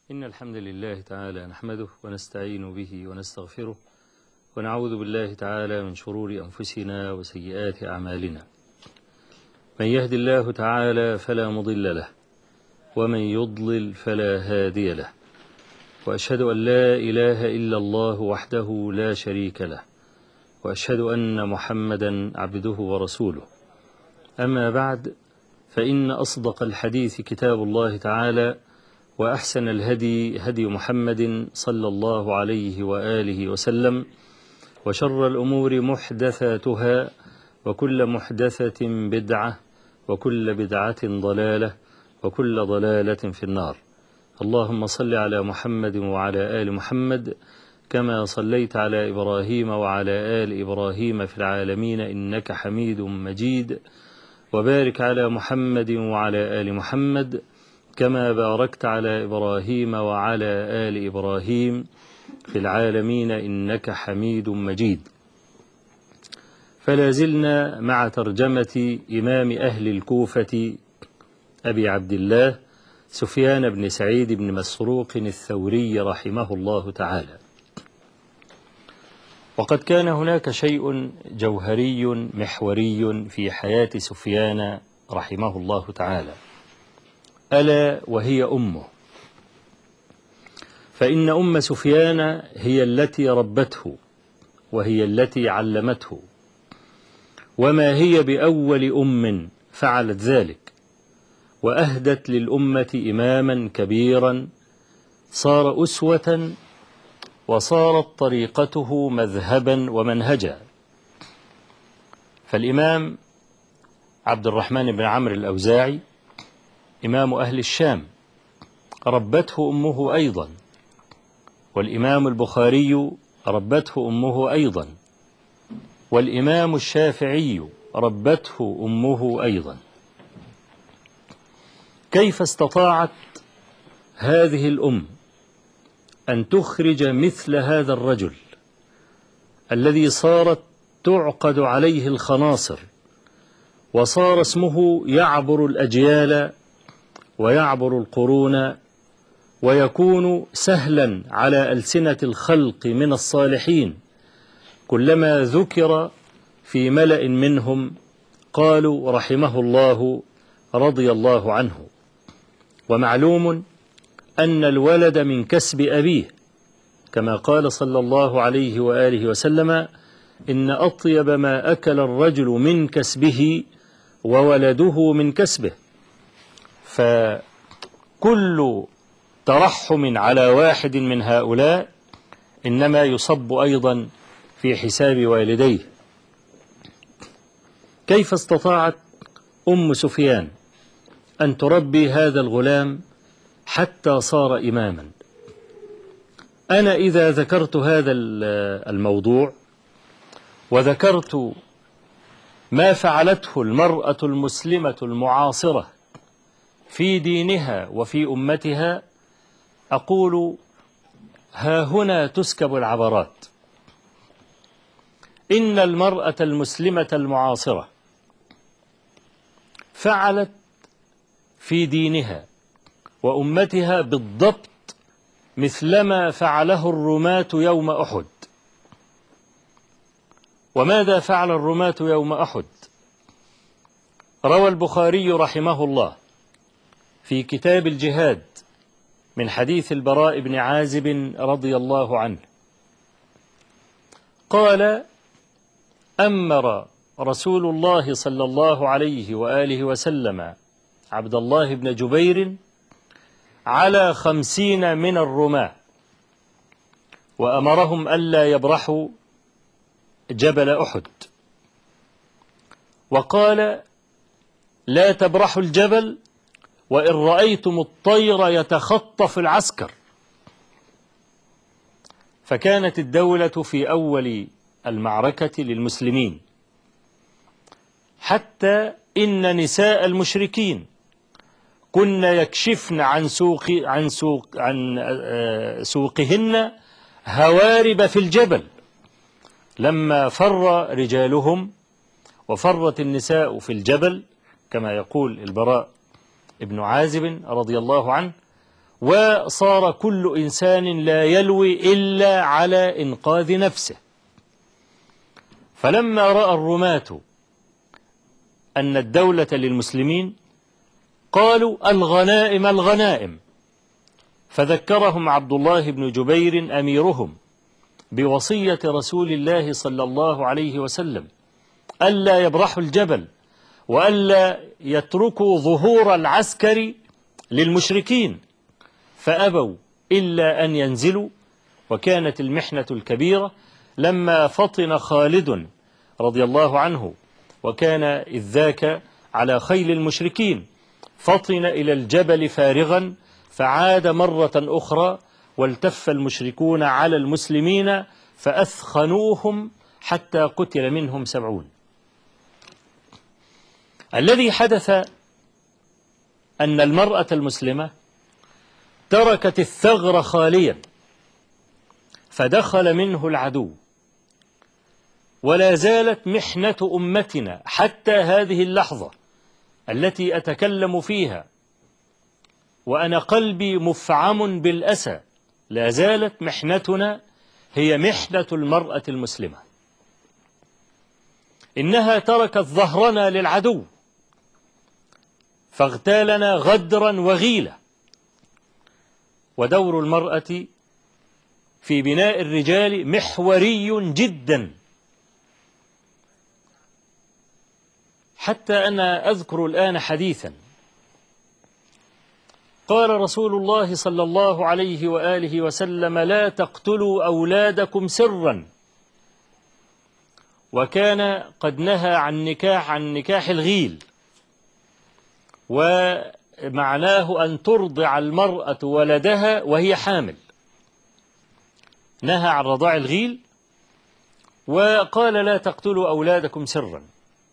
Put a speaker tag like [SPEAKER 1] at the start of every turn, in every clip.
[SPEAKER 1] إن الحمد لله تعالى نحمده ونستعين به ونستغفره ونعوذ بالله تعالى من شرور أنفسنا وسيئات أعمالنا. من يهد الله تعالى فلا مضل له ومن يضلل فلا هادي له، وأشهد أن لا إله إلا الله وحده لا شريك له، وأشهد أن محمدا عبده ورسوله. أما بعد، فإن أصدق الحديث كتاب الله تعالى، وأحسن الهدي هدي محمد صلى الله عليه وآله وسلم، وشر الأمور محدثاتها، وكل محدثة بدعة، وكل بدعة ضلالة، وكل ضلالة في النار. اللهم صل على محمد وعلى آل محمد كما صليت على إبراهيم وعلى آل إبراهيم في العالمين إنك حميد مجيد، وبارك على محمد وعلى آل محمد كما باركت على إبراهيم وعلى آل إبراهيم في العالمين إنك حميد مجيد. فلا زلنا مع ترجمة إمام أهل الكوفة أبي عبد الله سفيان بن سعيد بن مسروق الثوري رحمه الله تعالى. وقد كان هناك شيء جوهري محوري في حياة سفيان رحمه الله تعالى، ألا وهي أمه. فإن أم سفيان هي التي ربته وهي التي علمته، وما هي بأول أم فعلت ذلك، وأهدت للأمة إماما كبيرا صار أسوة، وصارت طريقته مذهبا ومنهجا. فالإمام عبد الرحمن بن عمرو الأوزاعي إمام أهل الشام ربته أمه أيضا، والإمام البخاري ربته أمه أيضا، والإمام الشافعي ربته أمه أيضا. كيف استطاعت هذه الأم أن تخرج مثل هذا الرجل الذي صارت تعقد عليه الخناصر، وصار اسمه يعبر الأجيال ويعبر القرون، ويكون سهلا على ألسنة الخلق من الصالحين؟ كلما ذكر في ملأ منهم قالوا رحمه الله رضي الله عنه. ومعلوم أن الولد من كسب أبيه، كما قال صلى الله عليه وآله وسلم: إن أطيب ما أكل الرجل من كسبه وولده من كسبه. فكل ترحم على واحد من هؤلاء إنما يصب أيضا في حساب والديه. كيف استطاعت أم سفيان أن تربي هذا الغلام حتى صار إماما؟ أنا إذا ذكرت هذا الموضوع وذكرت ما فعلته المرأة المسلمة المعاصرة في دينها وفي أمتها، أقول ها هنا تسكب العبرات. إن المرأة المسلمة المعاصرة فعلت في دينها وأمتها بالضبط مثلما فعله الرماة يوم أحد. وماذا فعل الرماة يوم أحد؟ روى البخاري رحمه الله في كتاب الجهاد من حديث البراء بن عازب رضي الله عنه قال: أمر رسول الله صلى الله عليه وآله وسلم عبد الله بن جبير على 50 من الرماة، وأمرهم ألا يبرحوا جبل أحد، وقال: لا تبرحوا الجبل وإن رأيتم الطير يتخطف العسكر. فكانت الدولة في أول المعركة للمسلمين، حتى إن نساء المشركين كن يكشفن عن سوقهن هوارب في الجبل. لما فر رجالهم وفرت النساء في الجبل كما يقول البراء ابن عازب رضي الله عنه، وصار كل إنسان لا يلوي إلا على إنقاذ نفسه. فلما رأى الرماة أن الدولة للمسلمين قالوا الغنائم الغنائم، فذكرهم عبد الله بن جبير أميرهم بوصية رسول الله صلى الله عليه وسلم ألا يبرحوا الجبل وألا يتركوا ظهور العسكر للمشركين، فأبوا إلا أن ينزلوا. وكانت المحنة الكبيرة لما فطن خالد رضي الله عنه، وكان إذ ذاك على خيل المشركين، فطن إلى الجبل فارغا، فعاد مرة أخرى والتف المشركون على المسلمين فأثخنوهم حتى قتل منهم 70. الذي حدث أن المرأة المسلمة تركت الثغر خاليا فدخل منه العدو، ولا زالت محنة أمتنا حتى هذه اللحظة التي أتكلم فيها وأنا قلبي مفعم بالأسى، لا زالت محنتنا هي محنة المرأة المسلمة. إنها تركت ظهرنا للعدو فاغتالنا غدرا وغيلة. ودور المرأة في بناء الرجال محوري جدا، حتى أنا أذكر الآن حديثا قال رسول الله صلى الله عليه وآله وسلم لا تقتلوا أولادكم سرا، وكان قد نهى عن نكاح الغيل، ومعناه أن ترضع المرأة ولدها وهي حامل، نهى عن رضاع الغيل وقال لا تقتلوا أولادكم سرا.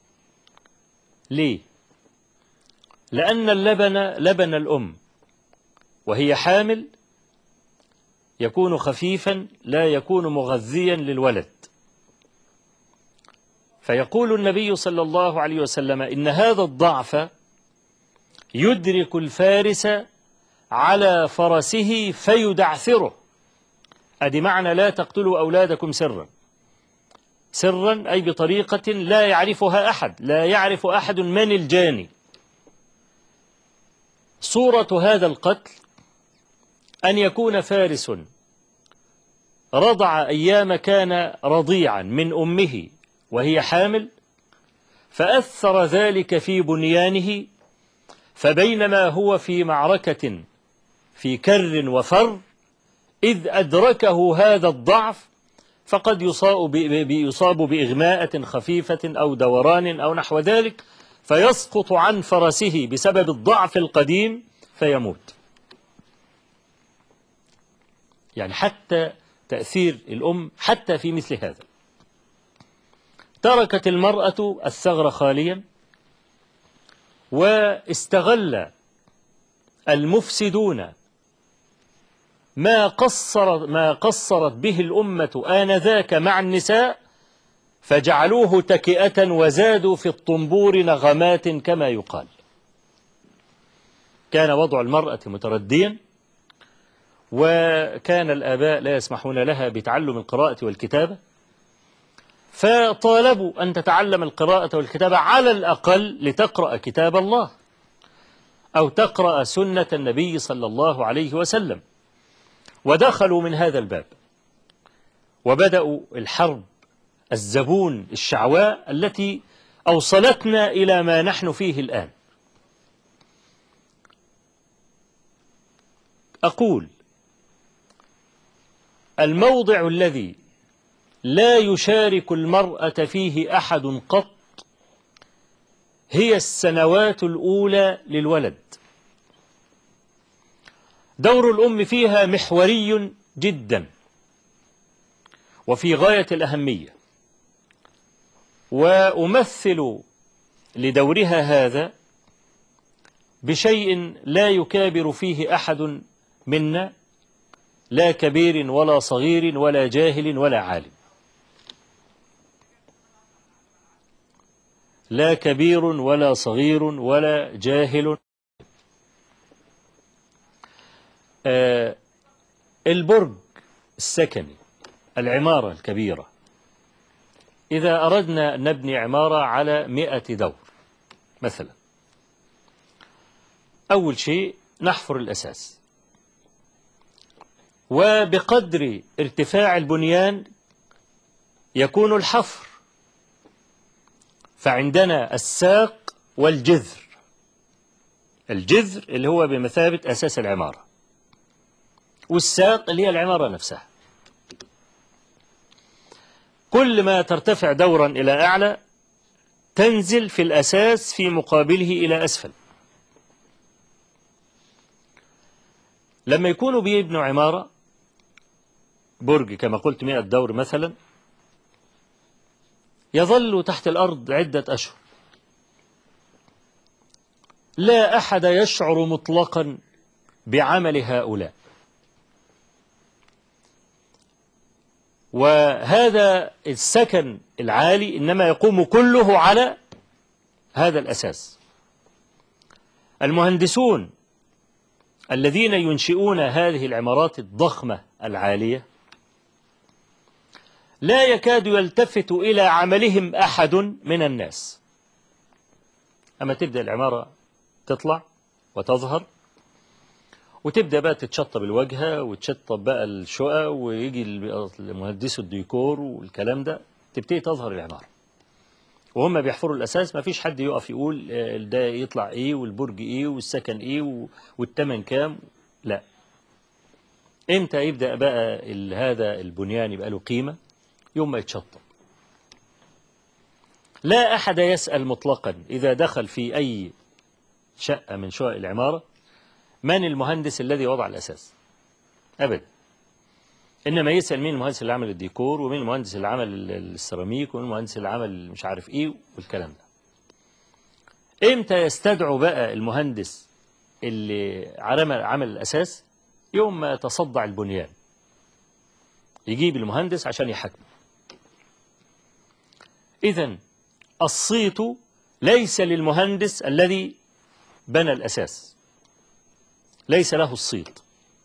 [SPEAKER 1] ليه؟ لأن لبن الأم وهي حامل يكون خفيفا لا يكون مغذيا للولد، فيقول النبي صلى الله عليه وسلم إن هذا الضعف يدرك الفارس على فرسه فيدعثره. أدي معنى لا تقتلوا أولادكم سرا، سرا أي بطريقة لا يعرفها أحد، لا يعرف أحد من الجاني. صورة هذا القتل أن يكون فارس رضع أيام كان رضيعا من أمه وهي حامل، فأثر ذلك في بنيانه، فبينما هو في معركة في كر وفر إذ أدركه هذا الضعف، فقد يصاب بإغماءة خفيفة أو دوران أو نحو ذلك، فيسقط عن فرسه بسبب الضعف القديم فيموت. يعني حتى تأثير الأم حتى في مثل هذا. تركت المرأة الثغر خاليا، واستغل المفسدون ما قصرت به الأمة آنذاك مع النساء، فجعلوه تكئة وزادوا في الطنبور نغمات كما يقال. كان وضع المرأة مترديا، وكان الآباء لا يسمحون لها بتعلم القراءة والكتابة، فطالبوا أن تتعلم القراءة والكتابة على الأقل لتقرأ كتاب الله أو تقرأ سنة النبي صلى الله عليه وسلم، ودخلوا من هذا الباب وبدأوا الحرب الزبون الشعواء التي أوصلتنا إلى ما نحن فيه الآن. أقول الموضع الذي لا يشارك المرأة فيه أحد قط هي السنوات الأولى للولد. دور الأم فيها محوري جدا وفي غاية الأهمية، وأمثل لدورها هذا بشيء لا يكابر فيه أحد منا، لا كبير ولا صغير ولا جاهل ولا عالم، لا كبير ولا صغير ولا جاهل. البرج السكني، العمارة الكبيرة، إذا أردنا أن نبني عمارة على 100 دور مثلا، أول شيء نحفر الأساس، وبقدر ارتفاع البنيان يكون الحفر، فعندنا الساق والجذر. الجذر اللي هو بمثابة أساس العمارة، والساق اللي هي العمارة نفسها. كل ما ترتفع دورا إلى أعلى تنزل في الأساس في مقابله إلى أسفل. لما يكونوا بيبنوا عمارة برج كما قلت 100 دور مثلا، يظل تحت الأرض عدة أشهر، لا أحد يشعر مطلقا بعمل هؤلاء. وهذا السكن العالي إنما يقوم كله على هذا الأساس. المهندسون الذين ينشئون هذه العمارات الضخمة العالية لا يكاد يلتفت إلى عملهم أحد من الناس. أما تبدأ العمارة تطلع وتظهر، وتبدأ بقى تتشطب الواجهة وتشطب بقى الشقق، ويجي المهندس الديكور والكلام ده، تبتدي تظهر العمارة وهم بيحفروا الأساس. ما فيش حد يقف يقول ده يطلع إيه والبرج إيه والسكن إيه والتمن كام. لا. إمتى يبدأ بقى هذا البنيان يبقى له قيمة؟ يوم ما يتشطب. لا أحد يسأل مطلقا إذا دخل في أي شقة من شقق العمارة من المهندس الذي وضع الأساس، أبدا. إنما يسأل مين المهندس اللي عمل الديكور، ومين المهندس اللي عمل السيراميك، ومين المهندس اللي عمل مش عارف إيه والكلام ده. إمتى يستدعوا بقى المهندس اللي عمل الأساس؟ يوم ما تصدع البنيان يجيب المهندس عشان يحكم. إذن الصيت ليس للمهندس الذي بنى الأساس، ليس له الصيت.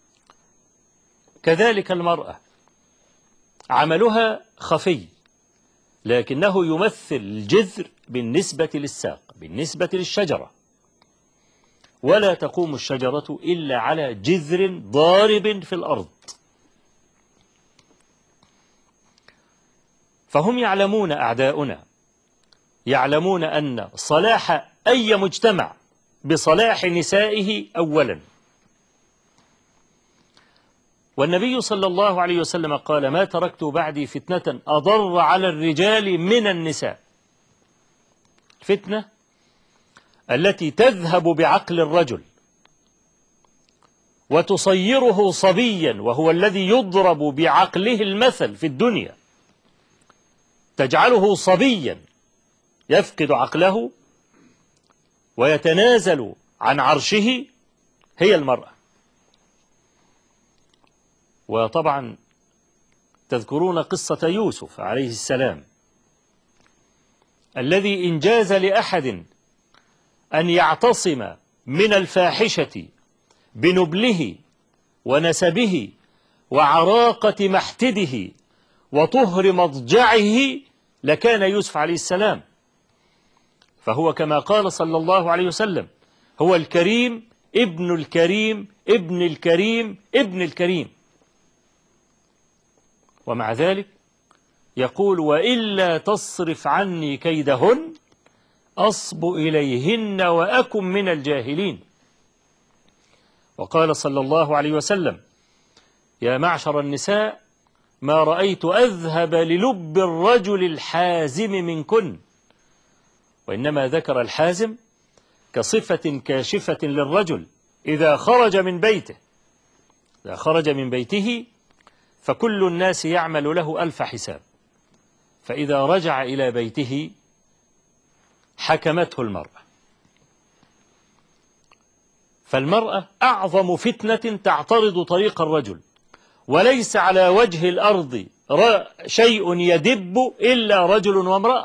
[SPEAKER 1] كذلك المرأة عملها خفي، لكنه يمثل الجذر بالنسبة للساق، بالنسبة للشجرة، ولا تقوم الشجرة إلا على جذر ضارب في الأرض. فهم يعلمون، أعداؤنا يعلمون أن صلاح أي مجتمع بصلاح نسائه أولا. والنبي صلى الله عليه وسلم قال: ما تركت بعدي فتنة أضر على الرجال من النساء. فتنة التي تذهب بعقل الرجل وتصيره صبيا، وهو الذي يضرب بعقله المثل في الدنيا، تجعله صبيا يفقد عقله ويتنازل عن عرشه، هي المرأة. وطبعا تذكرون قصة يوسف عليه السلام، الذي إن جاز لأحد أن يعتصم من الفاحشة بنبله ونسبه وعراقة محتده وطهر مضجعه لكان يوسف عليه السلام. فهو كما قال صلى الله عليه وسلم: هو الكريم ابن الكريم ابن الكريم ابن الكريم. ومع ذلك يقول: وإلا تصرف عني كيدهن أصب إليهن وأكن من الجاهلين. وقال صلى الله عليه وسلم: يا معشر النساء ما رأيت أذهب للب الرجل الحازم منكن. وإنما ذكر الحازم كصفة كاشفة للرجل إذا خرج من بيته. إذا خرج من بيته فكل الناس يعمل له 1000 حساب، فإذا رجع إلى بيته حكمته المرأة. فالمرأة أعظم فتنة تعترض طريق الرجل، وليس على وجه الأرض شيء يدب إلا رجل وامرأة،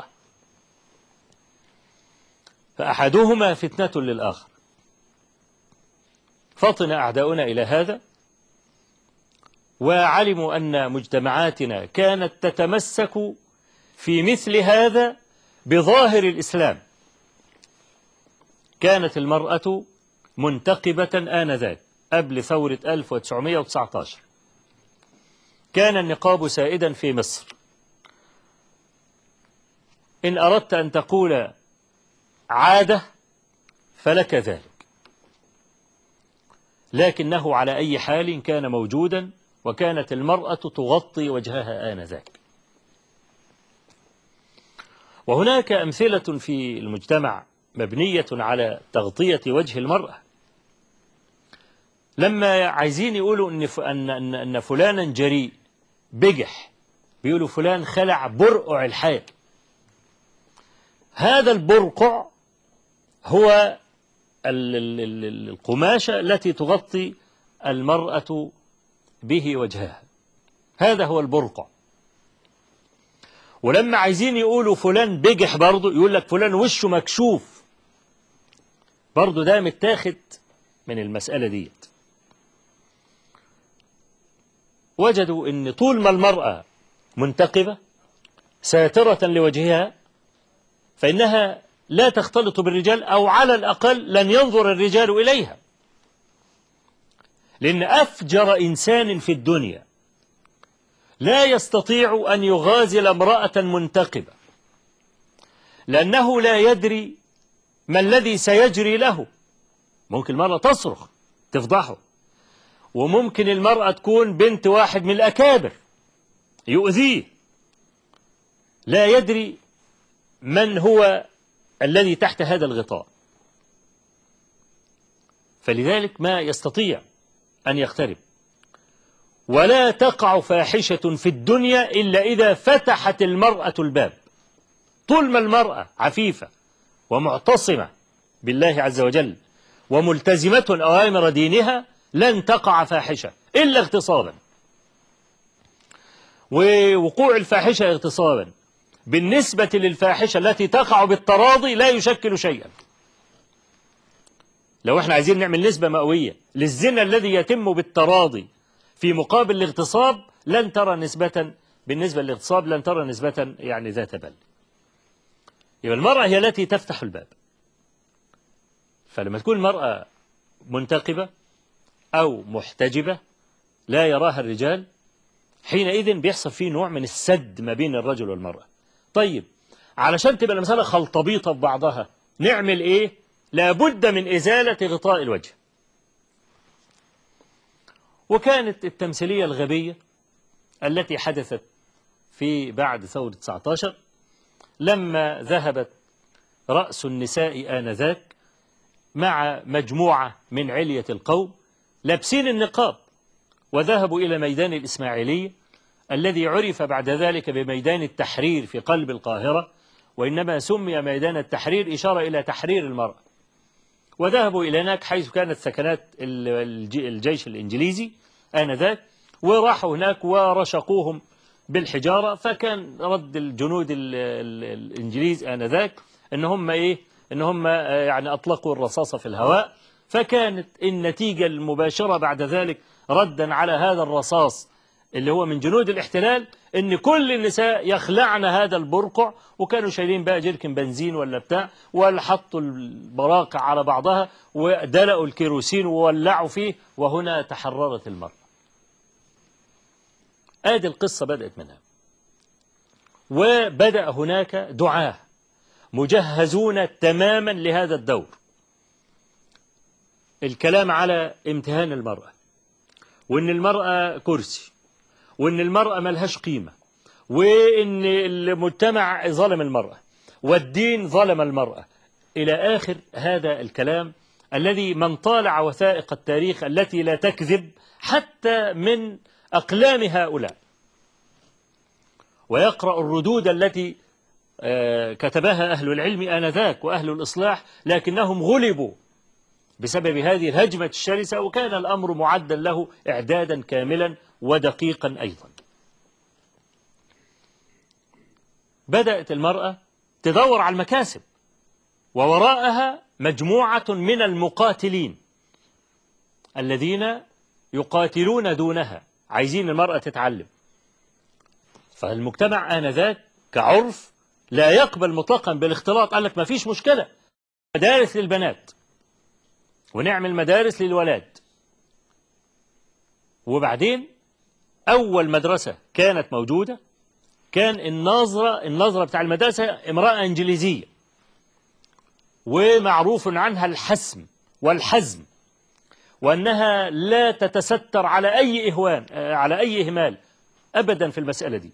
[SPEAKER 1] فأحدهما فتنة للآخر. فطن أعداؤنا إلى هذا وعلموا أن مجتمعاتنا كانت تتمسك في مثل هذا بظاهر الإسلام، كانت المرأة منتقبة آنذاك قبل ثورة 1919. كان النقاب سائدا في مصر. إن أردت أن تقول عادة فلك ذلك، لكنه على أي حال كان موجودا، وكانت المرأة تغطي وجهها آنذاك. وهناك أمثلة في المجتمع مبنية على تغطية وجه المرأة. لما عايزين يقولوا أن فلانا جريء بجح، بيقولوا فلان خلع برقع الحياة. هذا البرقع هو القماشة التي تغطي المرأة به وجهها، هذا هو البرقع. ولما عايزين يقولوا فلان بجح برضه يقول لك فلان وشه مكشوف، برضه ده متاخد من المسألة ديت. وجدوا ان طول ما المرأة منتقبة ساترة لوجهها فإنها لا تختلط بالرجال، أو على الأقل لن ينظر الرجال إليها، لأن أفجر إنسان في الدنيا لا يستطيع أن يغازل امرأة منتقبة، لأنه لا يدري ما الذي سيجري له. ممكن المرأة تصرخ تفضحه، وممكن المرأة تكون بنت واحد من الأكابر يؤذيه، لا يدري من هو الذي تحت هذا الغطاء، فلذلك ما يستطيع أن يقترب. ولا تقع فاحشة في الدنيا إلا إذا فتحت المرأة الباب. طول ما المرأة عفيفة ومعتصمة بالله عز وجل وملتزمة أوامر دينها لن تقع فاحشة إلا اغتصابا. ووقوع الفاحشة اغتصابا بالنسبة للفاحشة التي تقع بالتراضي لا يشكل شيئا. لو احنا عايزين نعمل نسبة مئوية للزنا الذي يتم بالتراضي في مقابل الاغتصاب، لن ترى نسبة، بالنسبة للاغتصاب لن ترى نسبة يعني ذات بل. يبقى المرأة هي التي تفتح الباب. فلما تكون المرأة منتقبة أو محتجبة لا يراها الرجال، حينئذ بيحصل فيه نوع من السد ما بين الرجل والمرأة. طيب علشان تبقى المسألة خلطبيطة ببعضها نعمل إيه؟ لابد من إزالة غطاء الوجه. وكانت التمثيلية الغبية التي حدثت في بعد ثورة 19 لما ذهبت رأس النساء آنذاك مع مجموعة من علية القوم لابسين النقاب، وذهبوا إلى ميدان الإسماعيلية الذي عرف بعد ذلك بميدان التحرير في قلب القاهرة، وإنما سمي ميدان التحرير إشارة إلى تحرير المرأة. وذهبوا إلى هناك حيث كانت سكنات الجيش الإنجليزي آنذاك، وراحوا هناك ورشقوهم بالحجارة. فكان رد الجنود الإنجليز آنذاك إن هم يعني أطلقوا الرصاص في الهواء. فكانت النتيجة المباشرة بعد ذلك ردا على هذا الرصاص اللي هو من جنود الاحتلال ان كل النساء يخلعن هذا البرقع، وكانوا شايلين بقى جيركن بنزين ولا بتاع، ولا حطوا البراقع على بعضها ودلقوا الكيروسين وولعوا فيه، وهنا تحررت المرأة. ادي القصة بدأت منها. وبدأ هناك دعاة مجهزون تماما لهذا الدور. الكلام على امتهان المرأة، وان المرأة كرسي، وان المرأة ملهاش قيمة، وان المجتمع ظلم المرأة، والدين ظلم المرأة، إلى آخر هذا الكلام الذي من طالع وثائق التاريخ التي لا تكذب حتى من أقلام هؤلاء ويقرأ الردود التي كتبها أهل العلم آنذاك وأهل الإصلاح، لكنهم غلبوا بسبب هذه الهجمة الشرسة، وكان الأمر معدا له إعدادا كاملا ودقيقا أيضا. بدأت المرأة تدور على المكاسب، ووراءها مجموعة من المقاتلين الذين يقاتلون دونها عايزين المرأة تتعلم. فالمجتمع آنذاك كعرف لا يقبل مطلقا بالاختلاط، قال لك ما فيش مشكلة، مدارس للبنات ونعمل مدارس للولاد. وبعدين أول مدرسة كانت موجودة كان الناظرة بتاع المدرسة امرأة إنجليزية، ومعروف عنها الحسم والحزم، وأنها لا تتستر على أي إهوان على أي إهمال أبدا في المسألة دي.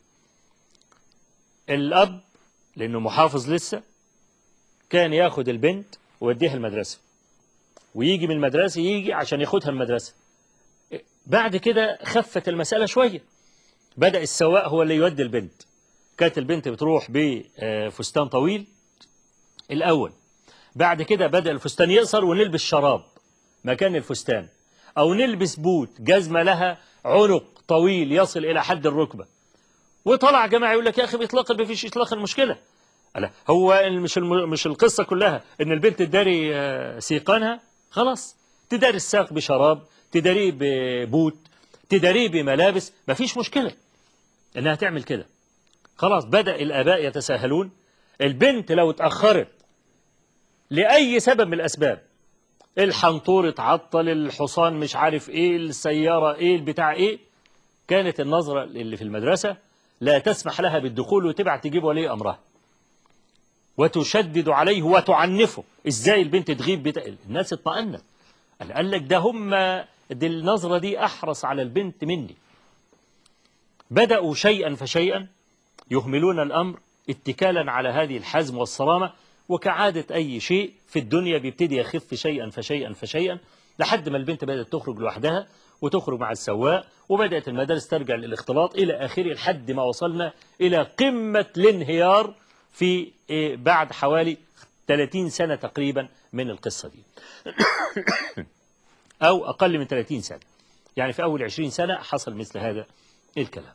[SPEAKER 1] الأب لأنه محافظ لسه كان ياخد البنت ويوديها المدرسة، ويجي من المدرسة يجي عشان ياخدها المدرسة. بعد كده خفت المسألة شوية، بدأ السواق هو اللي يودي البنت. كانت البنت بتروح بفستان طويل الأول، بعد كده بدأ الفستان يقصر ونلبس شراب مكان الفستان، أو نلبس بوت جزمة لها عنق طويل يصل إلى حد الركبة. وطلع جماعة يقول لك يا أخي بإطلاق ما فيش إطلاق المشكلة. لا، هو مش القصة كلها إن البنت تداري سيقانها، خلاص تداري الساق بشراب، تداريه ببوت، تداريه بملابس، ما فيش مشكلة إنها تعمل كده. خلاص بدأ الآباء يتساهلون. البنت لو اتأخرت لأي سبب من الأسباب، الحنطور اتعطل، الحصان مش عارف ايه، السيارة ايه، البتاع ايه، كانت النظرة اللي في المدرسة لا تسمح لها بالدخول، وتبعت تجيب ولي أمرها وتشدد عليه وتعنفه. ازاي البنت تغيب الناس اطمأنت، قال لك ده دي النظرة دي أحرص على البنت مني. بدأوا شيئا فشيئا يهملون الأمر اتكالا على هذه الحزم والصرامة، وكعادة أي شيء في الدنيا بيبتدي يخف شيئا فشيئا فشيئا، لحد ما البنت بدأت تخرج لوحدها وتخرج مع السواق، وبدأت المدارس ترجع للاختلاط إلى آخره، لحد ما وصلنا إلى قمة الانهيار في بعد حوالي 30 سنة تقريبا من القصة دي أو أقل من 30 سنة، يعني في أول 20 سنة حصل مثل هذا الكلام.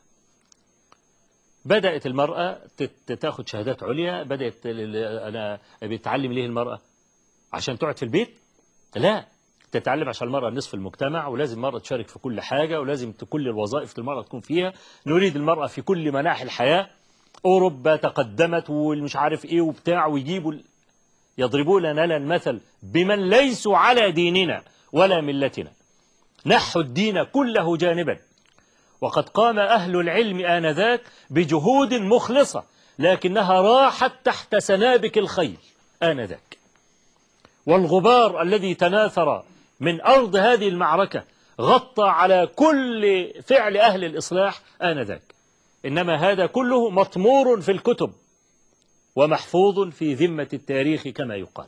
[SPEAKER 1] بدأت المرأة تاخد شهادات عليا. بدأت أنا بتعلم ليه المرأة؟ عشان تقعد في البيت؟ لا، تتعلم عشان المرأة نصف المجتمع، ولازم المرأة تشارك في كل حاجة، ولازم كل الوظائف المرأة تكون فيها. نريد المرأة في كل مناحي الحياة. أوروبا تقدمت والمش عارف إيه وبتاع، ويجيبوا يضربون لنا المثل بمن ليسوا على ديننا ولا ملتنا، نحوا الدين كله جانبا. وقد قام أهل العلم آنذاك بجهود مخلصة، لكنها راحت تحت سنابك الخيل آنذاك. والغبار الذي تناثر من أرض هذه المعركة غطى على كل فعل أهل الإصلاح آنذاك. إنما هذا كله مطمور في الكتب ومحفوظ في ذمة التاريخ كما يقال،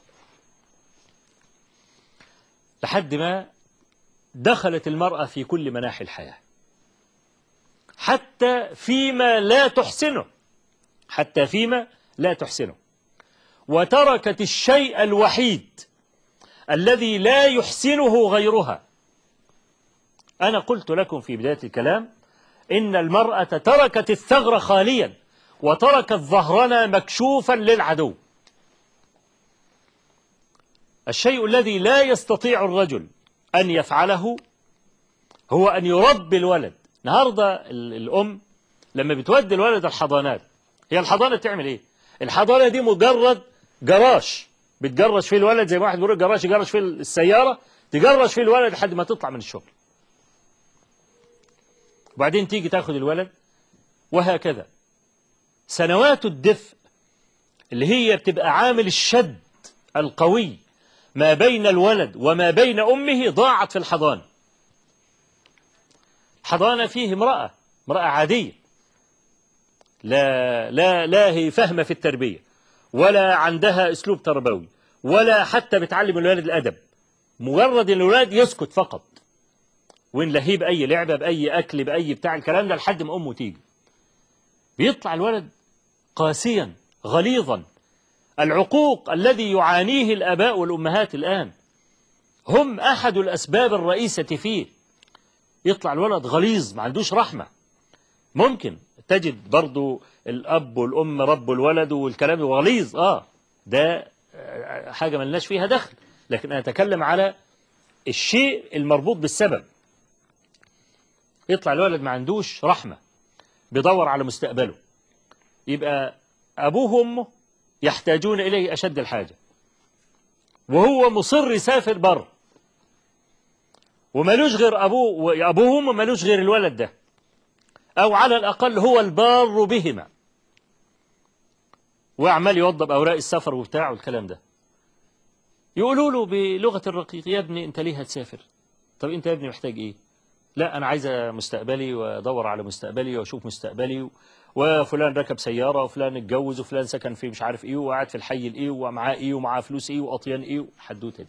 [SPEAKER 1] لحد ما دخلت المرأة في كل مناحي الحياة، حتى فيما لا تحسنه، حتى فيما لا تحسنه. وتركت الشيء الوحيد الذي لا يحسنه غيرها. أنا قلت لكم في بداية الكلام إن المرأة تركت الثغر خاليا، وتركت ظهرنا مكشوفا للعدو. الشيء الذي لا يستطيع الرجل أن يفعله هو أن يربي الولد. النهاردة الأم لما بتودي الولد الحضانات، هي الحضانة تعمل إيه؟ الحضانة دي مجرد جراش بتجرش فيه الولد، زي ما واحد بيقول جراش يجرش فيه السيارة، تجرش فيه الولد لحد ما تطلع من الشغل، وبعدين تيجي تاخد الولد، وهكذا. سنوات الدفء اللي هي بتبقى عامل الشد القوي ما بين الولد وما بين أمه ضاعت في الحضانة. حضانة فيه امرأة عادية، لا هي فاهمة في التربية، ولا عندها أسلوب تربوي، ولا حتى بتعلم الولد الأدب، مجرد أن الولد يسكت فقط، ونلهيه بأي لعبة، بأي أكل، بأي بتاع الكلام ده، لحد ما أمه تيجي. بيطلع الولد قاسيا غليظا. العقوق الذي يعانيه الآباء والأمهات الآن هم أحد الأسباب الرئيسة فيه. يطلع الولد غليظ ما عندوش رحمة. ممكن تجد برضو الأب والأم ربوا الولد والكلام غليظ، ده حاجة ما لناش فيها دخل، لكن أنا أتكلم على الشيء المربوط بالسبب. يطلع الولد ما عندوش رحمة، بيدور على مستقبله، يبقى أبوه وأمه يحتاجون إليه أشد الحاجة، وهو مصر يسافر بره، ومالوش غير أبوه وأمه، مالوش غير الولد ده، أو على الأقل هو البار بهما، وعمال يوضب أوراق السفر وبتاع والكلام ده. يقولوا له بلغة الرقيق: يا ابني أنت ليه هتسافر؟ طب أنت يا ابني محتاج إيه؟ لا أنا عايز مستقبلي وأدور على مستقبلي وأشوف مستقبلي، وفلان ركب سيارة وفلان اتجوز وفلان سكن في مش عارف إيه وقاعد في الحي الإيه ومعاه إيه ومعاه فلوس إيه وأطيان إيه، الحدوتة دي.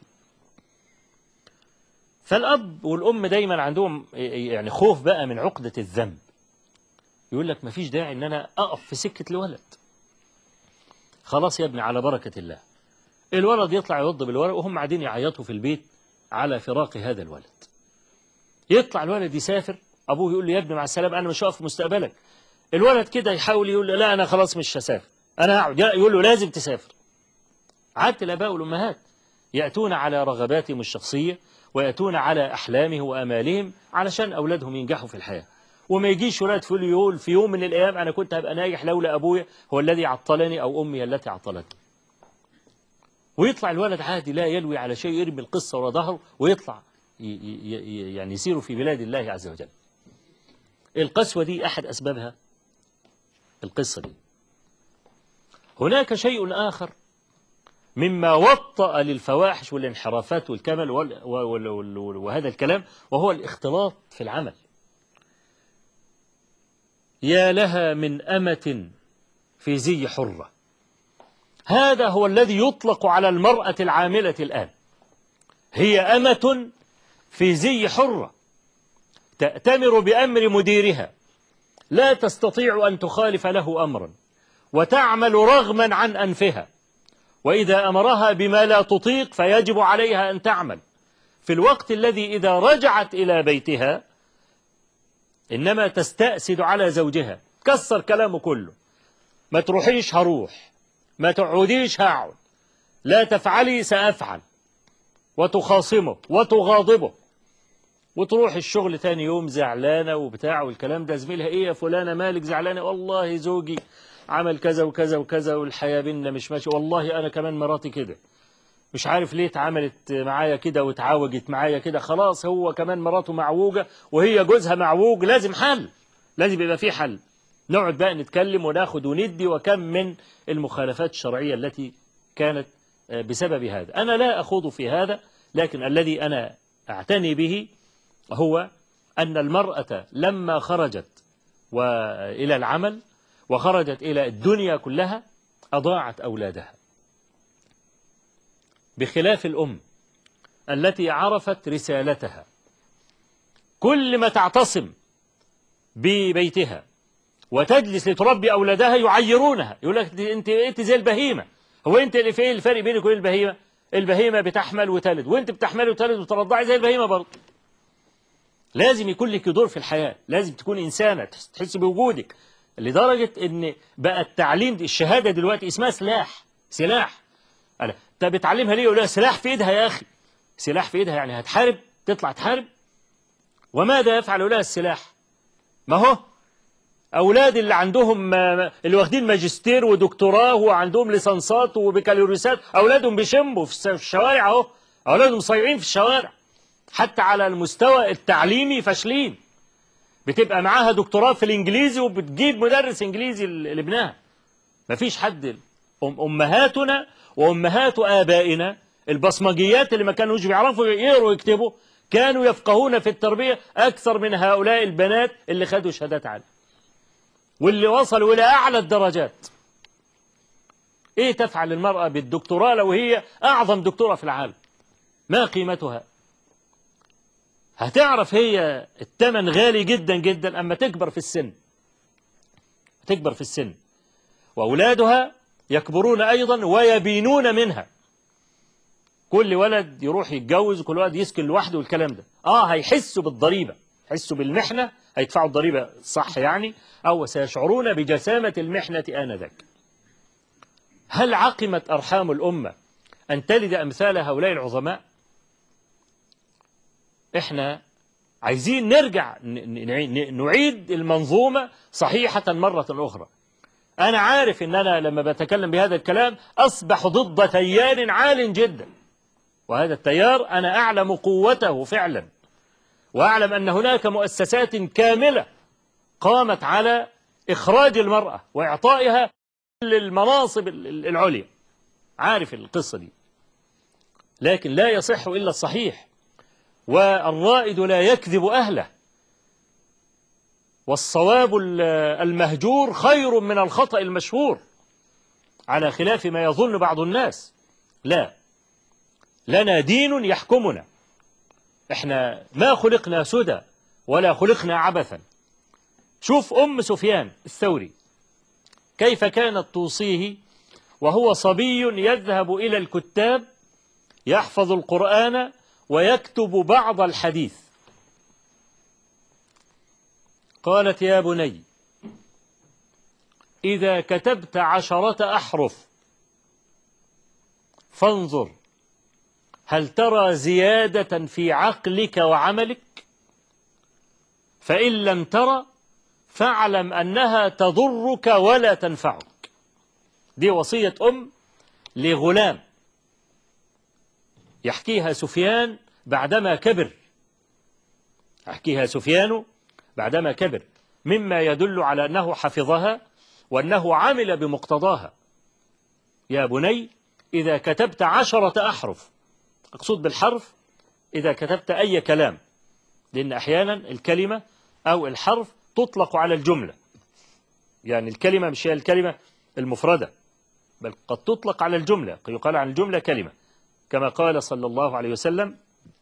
[SPEAKER 1] فالأب والأم دايما عندهم يعني خوف بقى من عقدة الذنب، يقول لك مفيش داعي إن أنا أقف في سكة الولد، خلاص يا ابني على بركة الله. الولد يطلع يوضب الورق وهم قاعدين يعيطوا في البيت على فراق هذا الولد. يطلع الولد يسافر، أبوه يقول له: يا ابني مع السلامة، أنا مش هقف في مستقبلك. الولد كده يحاول يقول له: لا أنا خلاص مش هسافر، أنا هقعد. يقول له: لازم تسافر. عادة الآباء والأمهات يأتون على رغباتهم الشخصية ويأتون على أحلامهم وأمالهم علشان أولادهم ينجحوا في الحياة، وما يجيش ولاد يقول في يوم من الأيام أنا كنت هبقى ناجح لولا أبويا هو الذي عطلني أو أمي التي عطلتني. ويطلع الولد عادي لا يلوي على شيء، يرمي القصة ورا ظهره ويطلع يعني يسير في بلاد الله عز وجل. القسوة دي أحد أسبابها القصة دي. هناك شيء آخر مما وطأ للفواحش والانحرافات والكمل وهذا الكلام، وهو الاختلاط في العمل. يا لها من أمة في زي حرة، هذا هو الذي يطلق على المرأة العاملة الآن. هي أمة في زي حرة تأتمر بأمر مديرها، لا تستطيع أن تخالف له أمرا، وتعمل رغما عن أنفها، وإذا أمرها بما لا تطيق فيجب عليها أن تعمل، في الوقت الذي إذا رجعت إلى بيتها إنما تستأسد على زوجها، كسر كلامه كله: ما تروحيش هروح، ما تقعديش هقعد، لا تفعلي سأفعل، وتخاصمه وتغاضبه، وتروح الشغل تاني يوم زعلانة وبتاع والكلام ده. زميلها: إيه يا فلانة مالك زعلانة؟ والله زوجي عمل كذا وكذا وكذا والحياة بينا مش ماشي، والله أنا كمان مراتي كده، مش عارف ليه اتعاملت معايا كده واتعوجت معايا كده، خلاص هو كمان مراته معوجة وهي جوزها معوج، لازم حل، لازم يبقى في حل. نقعد بقى نتكلم وناخد وندي، وكم من المخالفات الشرعية التي كانت بسبب هذا. أنا لا أخوض في هذا، لكن الذي أنا أعتني به هو أن المرأة لما خرجت إلى العمل وخرجت إلى الدنيا كلها أضاعت أولادها، بخلاف الأم التي عرفت رسالتها. كل ما تعتصم ببيتها وتجلس لتربي أولادها يعيرونها، يقول لك: أنت زي البهيمة. هو أنت اللي في الفرق بينك وبين البهيمة؟ البهيمة بتحمل وتلد، وأنت بتحمل وتلد وترضعي زي البهيمة برضه. لازم يكون لك دور في الحياة، لازم تكون إنسانة تحس بوجودك، لدرجة إن بقى التعليم الشهادة دلوقتي اسمها سلاح. أنت بتعلمها ليه؟ يقول لها: سلاح في إيدها يا أخي. سلاح في إيدها يعني هتحارب، تطلع تحارب. وماذا يفعل لها السلاح؟ ما هو أولاد اللي عندهم اللي واخدين ماجستير ودكتوراه وعندهم ليسانسات وبكالوريوسات، أولادهم بيشموا في الشوارع أهو، أولادهم صايعين في الشوارع، حتى على المستوى التعليمي فاشلين. بتبقى معاها دكتوراه في الإنجليزي وبتجيب مدرس إنجليزي لابنها. مفيش حد. أمهاتنا وأمهات آبائنا البصمجيات اللي ما كانوش بيعرفوا يقروا ويكتبوا كانوا يفقهون في التربية أكثر من هؤلاء البنات اللي خدوا شهادات عالية واللي وصلوا إلى أعلى الدرجات. إيه تفعل المرأة بالدكتوراه لو هي أعظم دكتورة في العالم؟ ما قيمتها؟ هتعرف هي الثمن غالي جدا جدا أما تكبر في السن، وأولادها يكبرون أيضا ويبينون منها. كل ولد يروح يتجوز وكل ولد يسكن لوحده والكلام ده. هيحسوا بالضريبة، يحسوا بالمحنة، هيدفعوا الضريبة صح يعني، أو سيشعرون بجسامة المحنة آنذاك. هل عقمت أرحام الأمة أن تلد أمثال هؤلاء العظماء؟ إحنا عايزين نرجع نعيد المنظومة صحيحة مرة أخرى. أنا عارف أن أنا لما بتكلم بهذا الكلام أصبح ضد تيار عال جدا، وهذا التيار أنا أعلم قوته فعلا، وأعلم أن هناك مؤسسات كاملة قامت على إخراج المرأة وإعطائها المناصب العليا، عارف القصة دي، لكن لا يصح إلا الصحيح، والرائد لا يكذب أهله، والصواب المهجور خير من الخطأ المشهور، على خلاف ما يظن بعض الناس. لا، لنا دين يحكمنا، احنا ما خلقنا سدى ولا خلقنا عبثا. شوف أم سفيان الثوري كيف كانت توصيه وهو صبي يذهب إلى الكتاب يحفظ القرآن ويكتب بعض الحديث. قالت: يا بني، إذا كتبت 10 أحرف فانظر هل ترى زيادة في عقلك وعملك، فإن لم ترى فاعلم أنها تضرك ولا تنفعك. دي وصية لغلام يحكيها سفيان بعدما كبر، يحكيها سفيان بعدما كبر، مما يدل على أنه حفظها وأنه عمل بمقتضاها. يا بني، إذا كتبت 10 أحرف، أقصد بالحرف إذا كتبت أي كلام، لأن أحيانا الكلمة أو الحرف تطلق على الجملة، يعني الكلمة مش هي الكلمة المفردة، بل قد تطلق على الجملة، يقال عن الجملة كلمة، كما قال صلى الله عليه وسلم: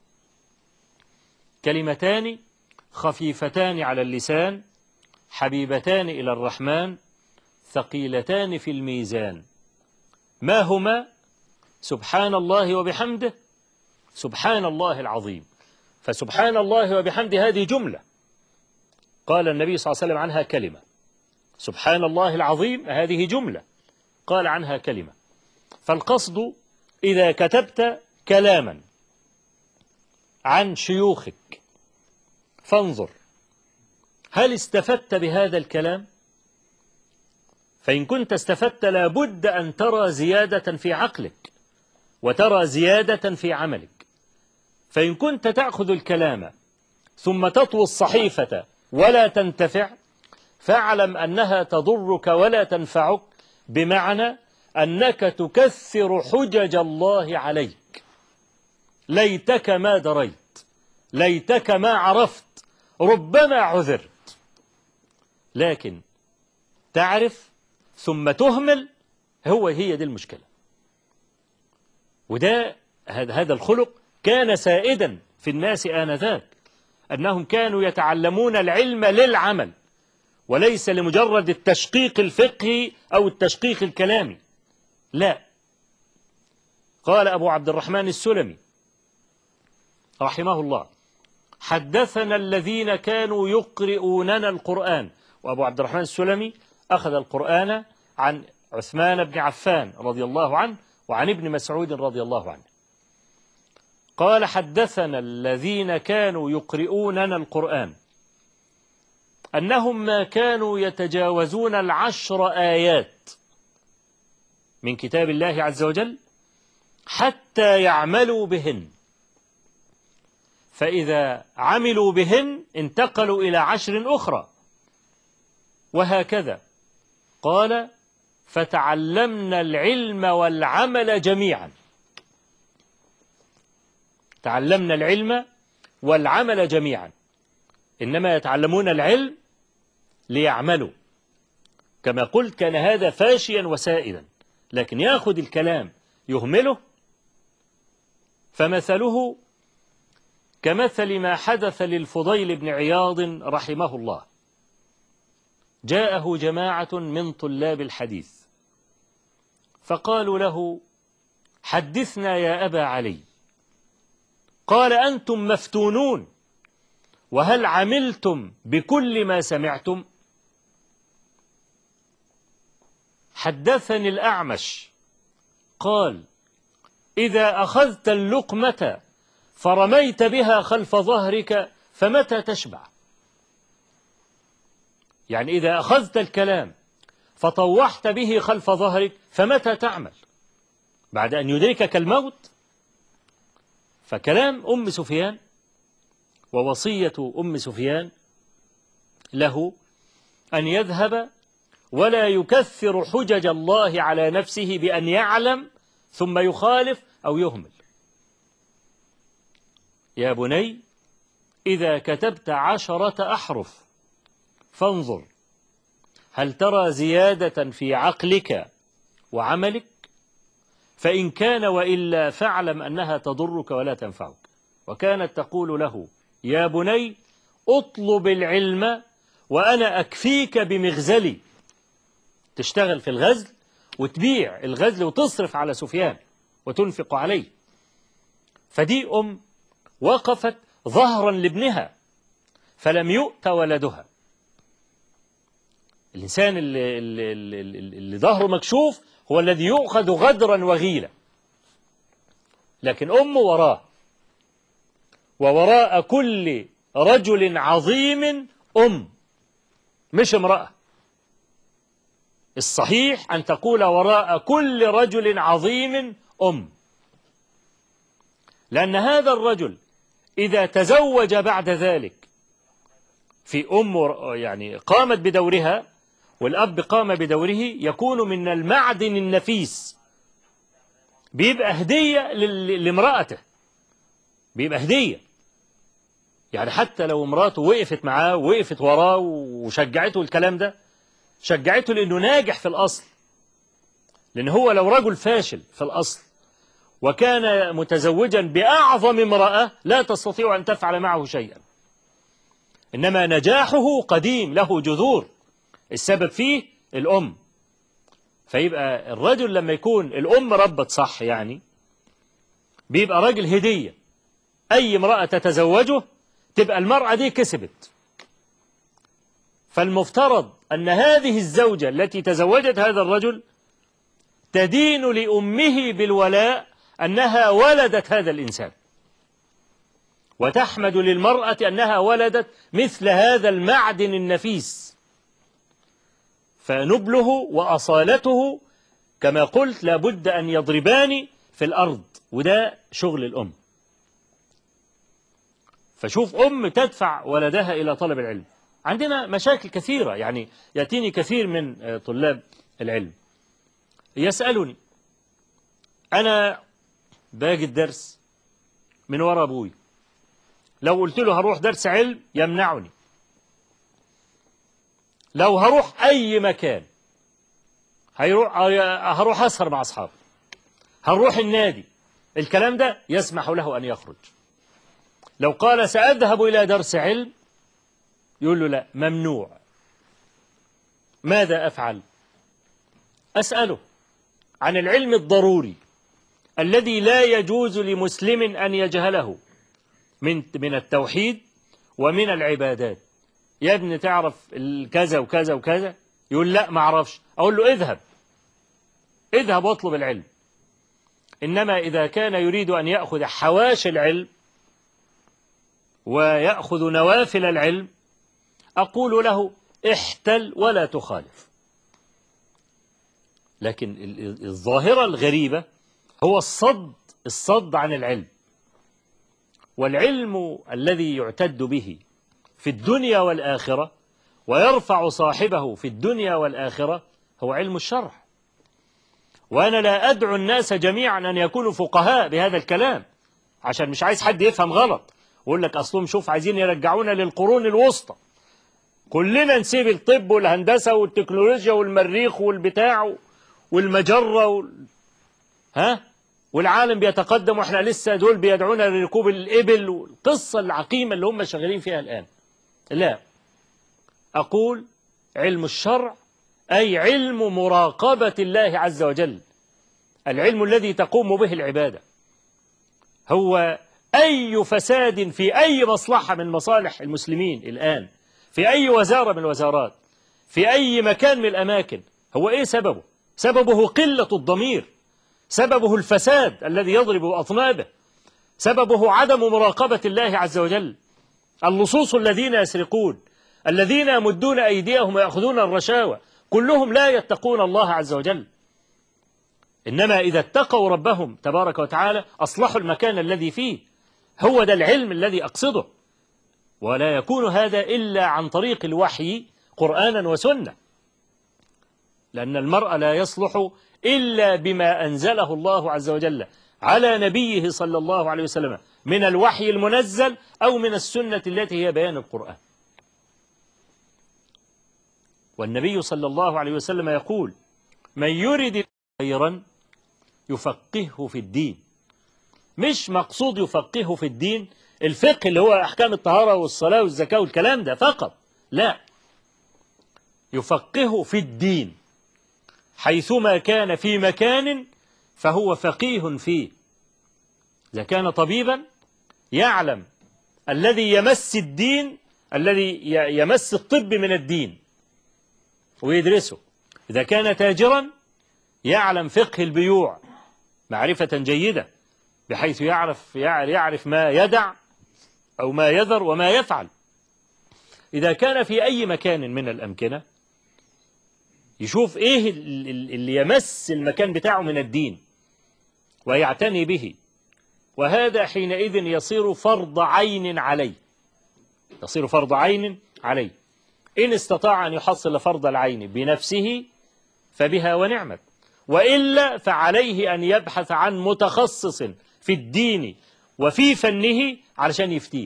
[SPEAKER 1] كلمتان خفيفتان على اللسان حبيبتان إلى الرحمن ثقيلتان في الميزان، ما هما؟ سبحان الله وبحمده، سبحان الله العظيم. فسبحان الله وبحمده هذه جملة قال النبي صلى الله عليه وسلم عنها كلمة، سبحان الله العظيم هذه جملة قال عنها كلمة. فالقصد إذا كتبت كلاما عن شيوخك فانظر هل استفدت بهذا الكلام، فإن كنت استفدت لابد أن ترى زيادة في عقلك وترى زيادة في عملك. فإن كنت تأخذ الكلام ثم تطوي الصحيفة ولا تنتفع فاعلم أنها تضرك ولا تنفعك، بمعنى أنك تكثر حجج الله عليك. ليتك ما دريت، ليتك ما عرفت، ربما عذرت، لكن تعرف ثم تهمل، هي دي المشكلة. وده هذا الخلق كان سائدا في الناس آنذاك، أنهم كانوا يتعلمون العلم للعمل وليس لمجرد التشقيق الفقهي أو التشقيق الكلامي. لا، قال أبو عبد الرحمن السلمي رحمه الله: حدثنا الذين كانوا يقرؤوننا القرآن. وأبو عبد الرحمن السلمي أخذ القرآن عن عثمان بن عفان رضي الله عنه وعن ابن مسعود رضي الله عنه. قال: حدثنا الذين كانوا يقرؤوننا القرآن أنهم ما كانوا يتجاوزون 10 آيات من كتاب الله عز وجل حتى يعملوا بهن، فإذا عملوا بهن انتقلوا إلى 10 أخرى، وهكذا. قال: فتعلمنا العلم والعمل جميعا. تعلمنا العلم والعمل جميعا، إنما يتعلمون العلم ليعملوا. كما قلت كان هذا فاشيا وسائدا، لكن يأخذ الكلام يهمله، فمثله كمثل ما حدث للفضيل بن عياض رحمه الله. جاءه جماعة من طلاب الحديث فقالوا له: حدثنا يا أبا علي. قال: أنتم مفتونون، وهل عملتم بكل ما سمعتم؟ حدثني الأعمش قال: إذا أخذت اللقمة فرميت بها خلف ظهرك فمتى تشبع؟ يعني إذا أخذت الكلام فطوحت به خلف ظهرك فمتى تعمل؟ بعد أن يدركك الموت؟ فكلام أم سفيان ووصية أم سفيان له أن يذهب ولا يكثر حجج الله على نفسه بأن يعلم ثم يخالف أو يهمل. يا بني إذا كتبت 10 أحرف فانظر هل ترى زيادة في عقلك وعملك، فإن كان وإلا فاعلم أنها تضرك ولا تنفعك. وكانت تقول له يا بني اطلب العلم وأنا أكفيك بمغزلي، تشتغل في الغزل وتبيع الغزل وتصرف على سفيان وتنفق عليه. فدي وقفت ظهرا لابنها فلم يؤت ولدها. الإنسان اللي ظهره مكشوف هو الذي يؤخذ غدرا وغيلا، لكن أمه وراه، ووراء كل رجل عظيم مش امرأة. الصحيح أن تقول وراء كل رجل عظيم لأن هذا الرجل إذا تزوج بعد ذلك في يعني قامت بدورها والأب قام بدوره، يكون من المعدن النفيس، بيبقى هدية لامرأته، بيبقى هدية. يعني حتى لو امراته وقفت معاه ووقفت وراه وشجعته الكلام ده، شجعته لأنه ناجح في الأصل. لأن هو لو رجل فاشل في الأصل وكان متزوجا بأعظم امرأة لا تستطيع أن تفعل معه شيئا، إنما نجاحه قديم له جذور، السبب فيه الأم. فيبقى الرجل لما يكون الأم ربت صح يعني بيبقى راجل هدية، أي امرأة تتزوجه تبقى المرأة دي كسبت. فالمفترض أن هذه الزوجة التي تزوجت هذا الرجل تدين لأمه بالولاء أنها ولدت هذا الإنسان، وتحمد للمرأة أنها ولدت مثل هذا المعدن النفيس. فنبله وأصالته كما قلت لابد أن يضربان في الأرض، وده شغل الأم. فشوف تدفع ولدها إلى طلب العلم. عندنا مشاكل كثيرة، يعني يأتيني كثير من طلاب العلم يسألني أنا باجي الدرس من وراء أبوي، لو قلت له هروح درس علم يمنعني، لو هروح أي مكان هروح أسهر مع أصحابي، هنروح النادي، الكلام ده يسمح له أن يخرج. لو قال سأذهب إلى درس علم يقول له لا، ممنوع. ماذا أفعل؟ أسأله عن العلم الضروري الذي لا يجوز لمسلم أن يجهله من التوحيد ومن العبادات. يا ابني تعرف كذا وكذا وكذا؟ يقول لا ما أعرفش. أقول له اذهب واطلب العلم. إنما إذا كان يريد أن يأخذ حواشي العلم ويأخذ نوافل العلم أقول له احتل ولا تخالف. لكن الظاهرة الغريبة هو الصد عن العلم. والعلم الذي يعتد به في الدنيا والآخرة ويرفع صاحبه في الدنيا والآخرة هو علم الشرع. وأنا لا أدعو الناس جميعا أن يكونوا فقهاء بهذا الكلام، عشان مش عايز حد يفهم غلط ويقول لك أصلهم شوف عايزين يرجعونا للقرون الوسطى، كلنا نسيب الطب والهندسة والتكنولوجيا والمريخ والبتاع والمجرة والعالم بيتقدم وإحنا لسه دول بيدعونا لركوب الإبل والقصة العقيمة اللي هم شغالين فيها الآن. لا، أقول علم الشرع أي علم مراقبة الله عز وجل، العلم الذي تقوم به العبادة. هو أي فساد في أي مصلحة من مصالح المسلمين الآن، في أي وزارة من الوزارات، في أي مكان من الأماكن، هو إيه سببه؟ سببه قلة الضمير، سببه الفساد الذي يضرب أطنابه، سببه عدم مراقبة الله عز وجل. اللصوص الذين يسرقون، الذين يمدون أيديهم ويأخذون الرشاوى، كلهم لا يتقون الله عز وجل. إنما إذا اتقوا ربهم تبارك وتعالى أصلحوا المكان الذي فيه. هو ده العلم الذي أقصده، ولا يكون هذا إلا عن طريق الوحي قرآنا وسنة، لأن المرء لا يصلح إلا بما أنزله الله عز وجل على نبيه صلى الله عليه وسلم من الوحي المنزل أو من السنة التي هي بيان القرآن. والنبي صلى الله عليه وسلم يقول: من يرد خيرا يفقهه في الدين. مش مقصود يفقهه في الدين الفقه اللي هو أحكام الطهارة والصلاة والزكاة والكلام ده فقط، لا، يفقهه في الدين، حيثما كان في مكان فهو فقيه فيه. إذا كان طبيبا يعلم الذي يمس الدين، الذي يمس الطب من الدين ويدرسه. إذا كان تاجرا يعلم فقه البيوع معرفة جيدة، بحيث يعرف ما يدع أو ما يذر وما يفعل. إذا كان في أي مكان من الأمكنة يشوف إيه اللي يمس المكان بتاعه من الدين ويعتني به، وهذا حينئذ يصير فرض عين عليه، يصير فرض عين عليه. إن استطاع أن يحصل فرض العين بنفسه فبها ونعمت، وإلا فعليه أن يبحث عن متخصص في الدين وفي فنه علشان يفتيه،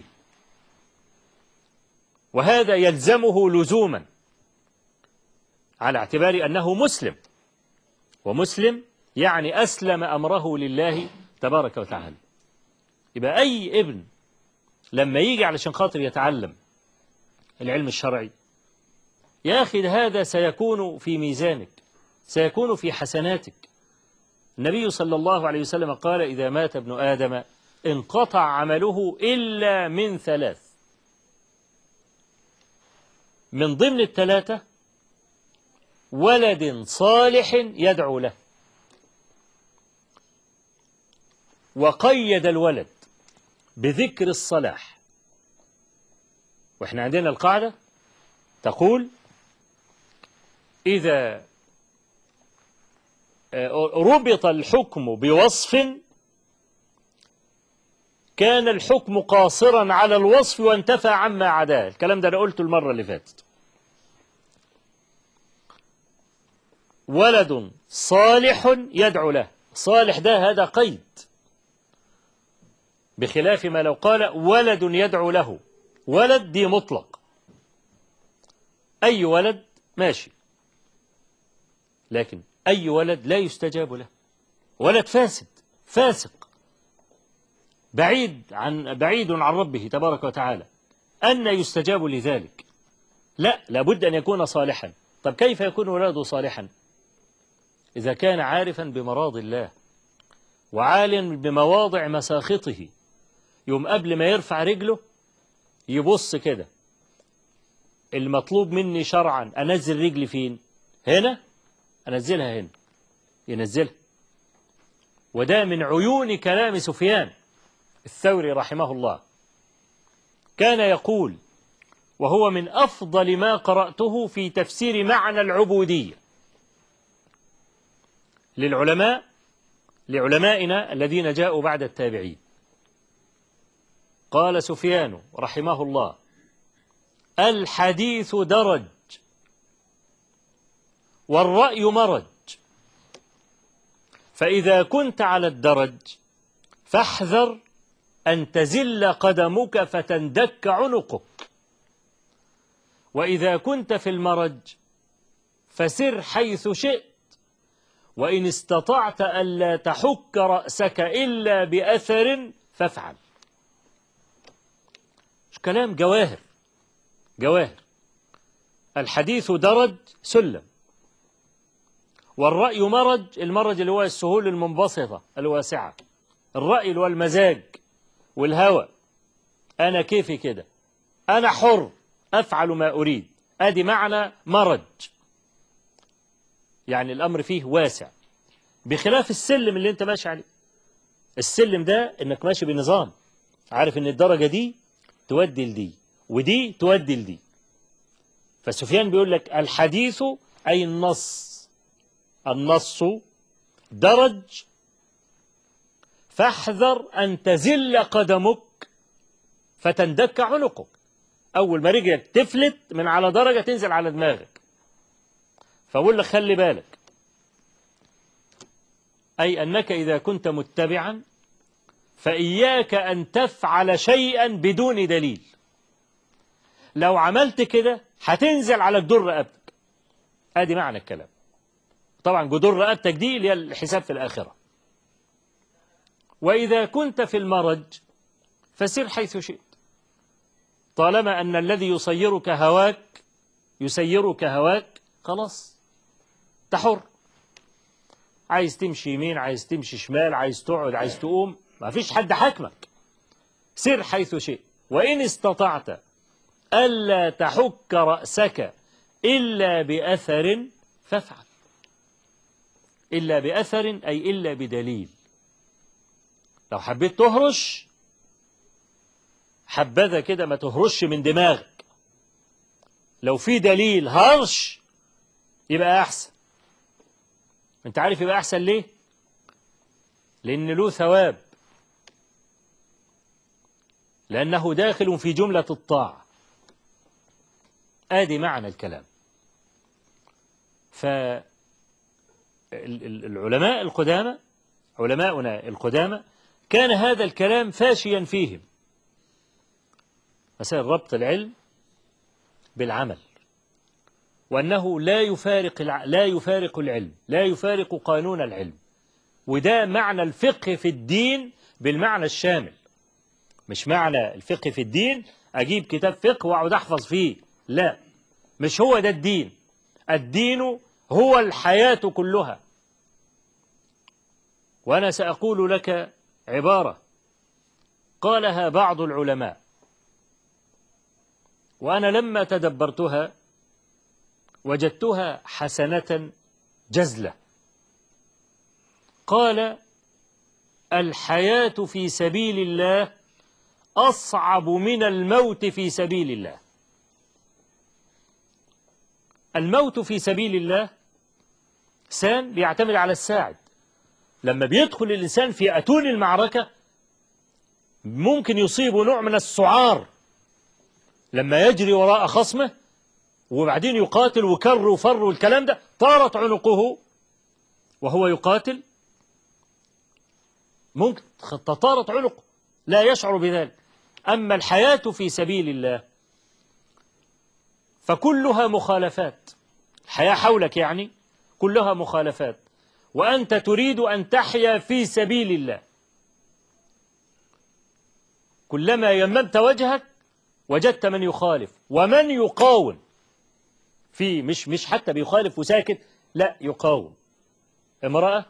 [SPEAKER 1] وهذا يلزمه لزوما على اعتبار أنه مسلم، ومسلم يعني أسلم أمره لله تبارك وتعالى. يبقى أي ابن لما يجي علشان خاطر يتعلم العلم الشرعي يا أخي هذا سيكون في ميزانك، سيكون في حسناتك. النبي صلى الله عليه وسلم قال: إذا مات ابن آدم انقطع عمله إلا من ثلاث. من ضمن الثلاثة ولد صالح يدعو له. وقيد الولد بذكر الصلاح. وإحنا عندنا القاعدة تقول: إذا ربط الحكم بوصف كان الحكم قاصرا على الوصف وانتفى عما عداه. الكلام ده أنا قلته المرة اللي فاتت. ولد صالح يدعو له، صالح ده هذا قيد، بخلاف ما لو قال ولد يدعو له. ولد دي مطلق، أي ولد ماشي، لكن أي ولد لا يستجاب له. ولد فاسد فاسق بعيد عن ربه تبارك وتعالى، أن يستجاب لذلك؟ لا، لابد أن يكون صالحا. طب كيف يكون ولده صالحا؟ إذا كان عارفا بمراض الله وعالم بمواضع مساخطه، يوم قبل ما يرفع رجله يبص كده، المطلوب مني شرعا أنزل رجلي فين؟ هنا، أنزلها هنا، ينزلها. وده من عيون كلام سفيان الثوري رحمه الله، كان يقول، وهو من أفضل ما قرأته في تفسير معنى العبودية لعلمائنا الذين جاءوا بعد التابعين. قال سفيان رحمه الله: الحديث درج والرأي مرج، فإذا كنت على الدرج فاحذر أن تزل قدمك فتندك عنقك، وإذا كنت في المرج فسر حيث شئت، وإن استطعت ألا تحك رأسك إلا بأثر فافعل. كلام جواهر جواهر. الحديث درج سلم، والرأي مرج، المرج اللي هو السهول المنبسطة الواسعة، الرأي اللي هو المزاج والهوى، أنا كيفي كده، أنا حر أفعل ما أريد، أدي معنى مرج، يعني الأمر فيه واسع، بخلاف السلم اللي أنت ماشي عليه. السلم ده إنك ماشي بنظام، عارف إن الدرجة دي تودي لدي، ودي تودي لدي. فسفيان بيقول لك الحديث أي النص، النص درج فاحذر أن تزل قدمك فتندك عنقك. أول ما رجلك تفلت من على درجة تنزل على دماغك. فأقول لك خلي بالك، أي أنك إذا كنت متبعا فإياك أن تفعل شيئا بدون دليل. لو عملت كده هتنزل على جدور رقبتك. ادي معنى الكلام. طبعا جدور رقبتك دي اللي هي الحساب في الآخرة. وإذا كنت في المرج فسر حيث شئت، طالما أن الذي يسيرك هواك خلاص تحر. عايز تمشي يمين، عايز تمشي شمال، عايز تقعد، عايز تقوم، ما فيش حد حاكمك. سر حيث شئت. وإن استطعت ألا تحك رأسك إلا بأثر فافعل. إلا بأثر أي إلا بدليل. لو حبيت تهرش حبذا كده ما تهرش من دماغك. لو في دليل هرش يبقى أحسن. أنت عارف يبقى أحسن ليه؟ لأن له ثواب، لأنه داخل في جملة الطاعة. آدي معنى الكلام. فالعلماء القدامى، علماؤنا القدامى، كان هذا الكلام فاشيا فيهم. مثلا ربط العلم بالعمل، وأنه لا يفارق العلم، لا يفارق قانون العلم. وده معنى الفقه في الدين بالمعنى الشامل. مش معنى الفقه في الدين أجيب كتاب فقه وأقعد أحفظ فيه، لا، مش هو ده الدين. الدين هو الحياة كلها. وأنا سأقول لك عبارة قالها بعض العلماء، وأنا لما تدبرتها وجدتها حسنة جزلة. قال: الحياة في سبيل الله أصعب من الموت في سبيل الله. الموت في سبيل الله إنسان بيعتمد على الساعد. لما بيدخل الإنسان في أتون المعركة ممكن يصيبه نوع من السعار لما يجري وراء خصمه وبعدين يقاتل وكر وفر والكلام ده، طارت عنقه وهو يقاتل، ممكن تطارت عنقه لا يشعر بذلك. أما الحياة في سبيل الله فكلها مخالفات. الحياة حولك يعني كلها مخالفات، وأنت تريد أن تحيا في سبيل الله. كلما يممت وجهك وجدت من يخالف ومن يقاوم في مش حتى بيخالف وساكت، لا، يقاوم. امرأة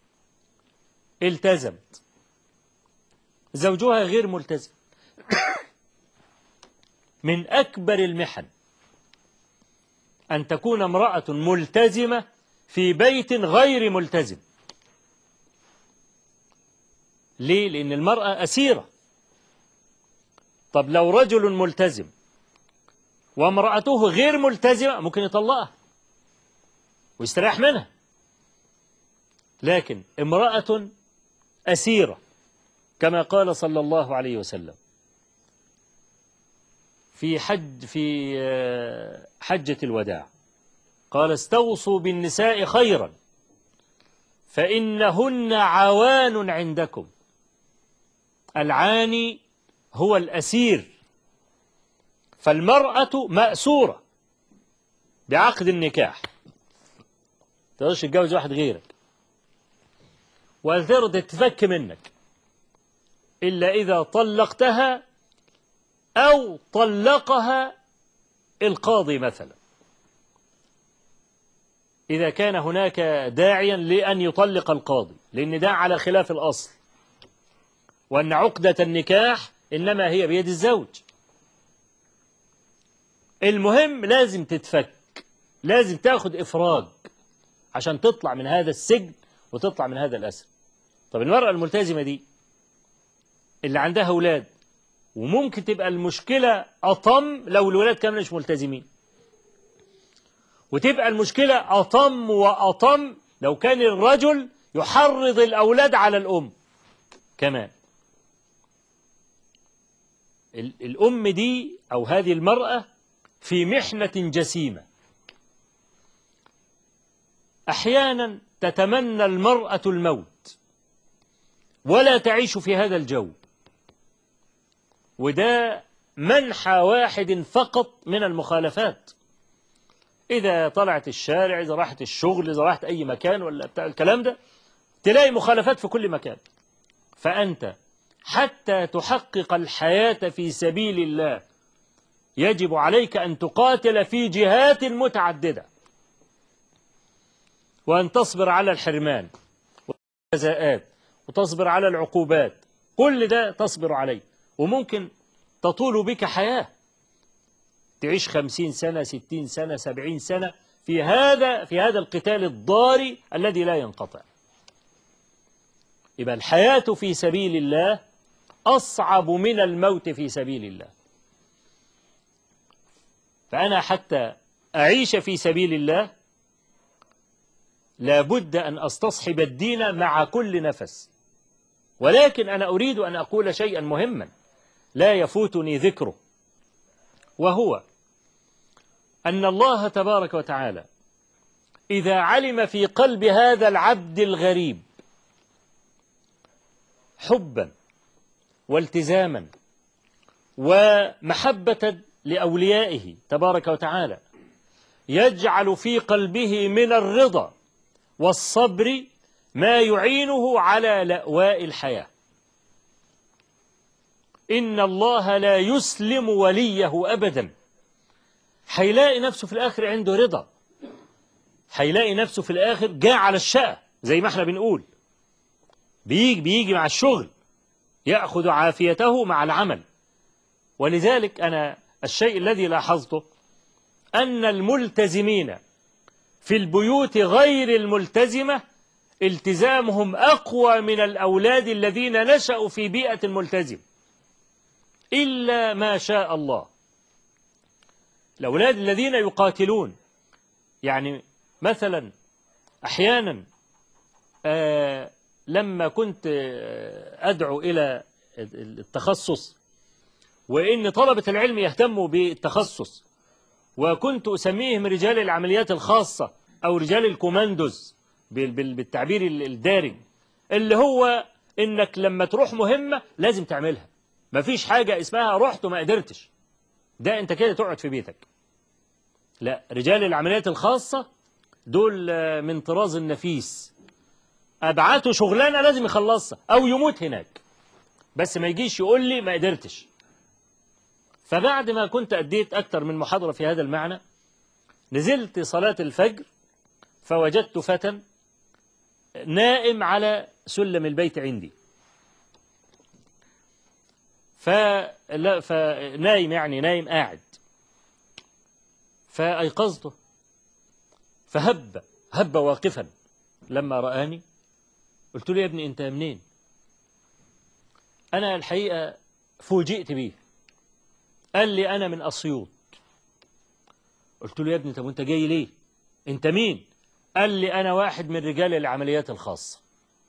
[SPEAKER 1] التزمت، زوجها غير ملتزم. من أكبر المحن أن تكون امرأة ملتزمة في بيت غير ملتزم. ليه؟ لأن المرأة أسيرة. طب لو رجل ملتزم وامرأته غير ملتزمة ممكن يطلقها ويستريح منها. لكن امرأة أسيرة كما قال صلى الله عليه وسلم في حجة الوداع، قال: استوصوا بالنساء خيرا فإنهن عوان عندكم. العاني هو الأسير، فالمرأة مأسورة بعقد النكاح، تقدرش تتجوز واحد غيرك ولا تقدر تتفك منك إلا إذا طلقتها أو طلقها القاضي مثلا، إذا كان هناك داعيا لأن يطلق القاضي، لأن ده على خلاف الأصل، وأن عقدة النكاح إنما هي بيد الزوج. المهم لازم تتفك، لازم تاخد إفراج عشان تطلع من هذا السجن وتطلع من هذا الأسر. طب المرأة الملتزمة دي اللي عندها أولاد وممكن تبقى المشكلة أطم لو الولاد كانوا مش ملتزمين، وتبقى المشكلة أطم وأطم لو كان الرجل يحرض الأولاد على الأم كمان. الأم دي أو هذه المرأة في محنة جسيمة. أحيانا تتمنى المرأة الموت ولا تعيش في هذا الجو، وده منحى واحد فقط من المخالفات. إذا طلعت الشارع، إذا راحت الشغل، إذا راحت أي مكان ولا بتاع الكلام ده، تلاقي مخالفات في كل مكان. فأنت حتى تحقق الحياة في سبيل الله يجب عليك أن تقاتل في جهات متعددة، وأن تصبر على الحرمان والجزاءات، وتصبر على العقوبات. كل ده تصبر عليه، وممكن تطول بك حياة، تعيش 50 سنة 60 سنة 70 سنة في هذا القتال الضاري الذي لا ينقطع. يبقى الحياة في سبيل الله أصعب من الموت في سبيل الله. فأنا حتى أعيش في سبيل الله لابد أن أستصحب الدين مع كل نفس. ولكن أنا أريد أن أقول شيئا مهما لا يفوتني ذكره، وهو أن الله تبارك وتعالى إذا علم في قلب هذا العبد الغريب حبا والتزاما ومحبة لأوليائه تبارك وتعالى، يجعل في قلبه من الرضا والصبر ما يعينه على لأواء الحياة. إن الله لا يسلم وليه أبدا. هيلاقي نفسه في الآخر عنده رضا، هيلاقي نفسه في الآخر جاء على الشقة زي ما احنا بنقول، بيجي مع الشغل، يأخذ عافيته مع العمل. ولذلك أنا الشيء الذي لاحظته أن الملتزمين في البيوت غير الملتزمة التزامهم أقوى من الأولاد الذين نشأوا في بيئة ملتزم، إلا ما شاء الله. الأولاد الذين يقاتلون، يعني مثلا أحيانا لما كنت أدعو إلى التخصص، وإن طلبة العلم يهتموا بالتخصص، وكنت أسميهم رجال العمليات الخاصة أو رجال الكوماندوز بالتعبير الدارج، اللي هو إنك لما تروح مهمة لازم تعملها، مفيش حاجة اسمها رحت وما قدرتش، ده أنت كده تقعد في بيتك. لا، رجال العمليات الخاصة دول من طراز النفيس، أبعته شغلانة لازم يخلصها أو يموت هناك، بس ما يجيش يقول لي ما قدرتش. فبعد ما كنت أديت أكثر من محاضرة في هذا المعنى، نزلت صلاة الفجر فوجدت فتى نائم على سلم البيت عندي، فنايم يعني نايم قاعد، فأيقظته فهب واقفا. لما رآني قلت له: يا ابني أنت منين؟ أنا الحقيقة فوجئت بيه. قال لي: أنا من أسيوط. قلت له: يا ابني طب وأنت جاي ليه؟ أنت مين؟ قال لي: أنا واحد من رجال العمليات الخاصة.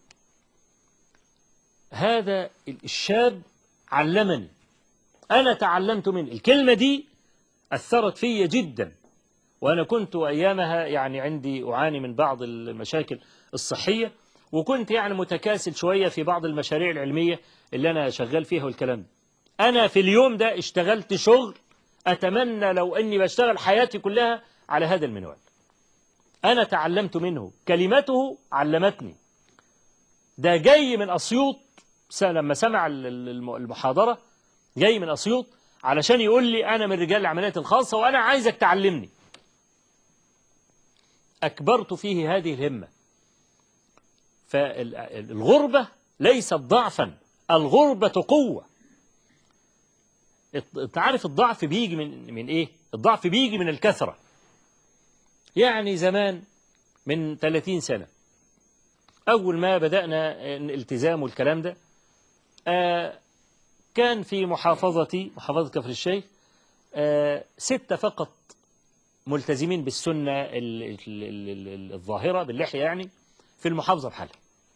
[SPEAKER 1] هذا الشاب علمني، أنا تعلمت منه. الكلمة دي أثرت في جدا، وأنا كنت أيامها يعني عندي أعاني من بعض المشاكل الصحية، وكنت يعني متكاسل شوية في بعض المشاريع العلمية اللي أنا شغال فيها والكلام ده. أنا في اليوم ده اشتغلت شغل أتمنى لو أني بشتغل حياتي كلها على هذا المنوال. أنا تعلمت منه، كلمته علمتني. ده جاي من أسيوط، لما سمع المحاضرة جاي من أسيوط علشان يقول لي أنا من رجال العمليات الخاصة وأنا عايزك تعلمني. أكبرت فيه هذه الهمة. فالغربة ليست ضعفا، الغربة قوة. انت عارف الضعف بيجي من ايه؟ الضعف بيجي من الكثرة. يعني زمان من 30 سنة أول ما بدأنا الالتزام والكلام ده، كان في محافظتي، محافظة كفر الشيخ، 6 فقط ملتزمين بالسنة الظاهرة باللحية يعني في المحافظة بحالها.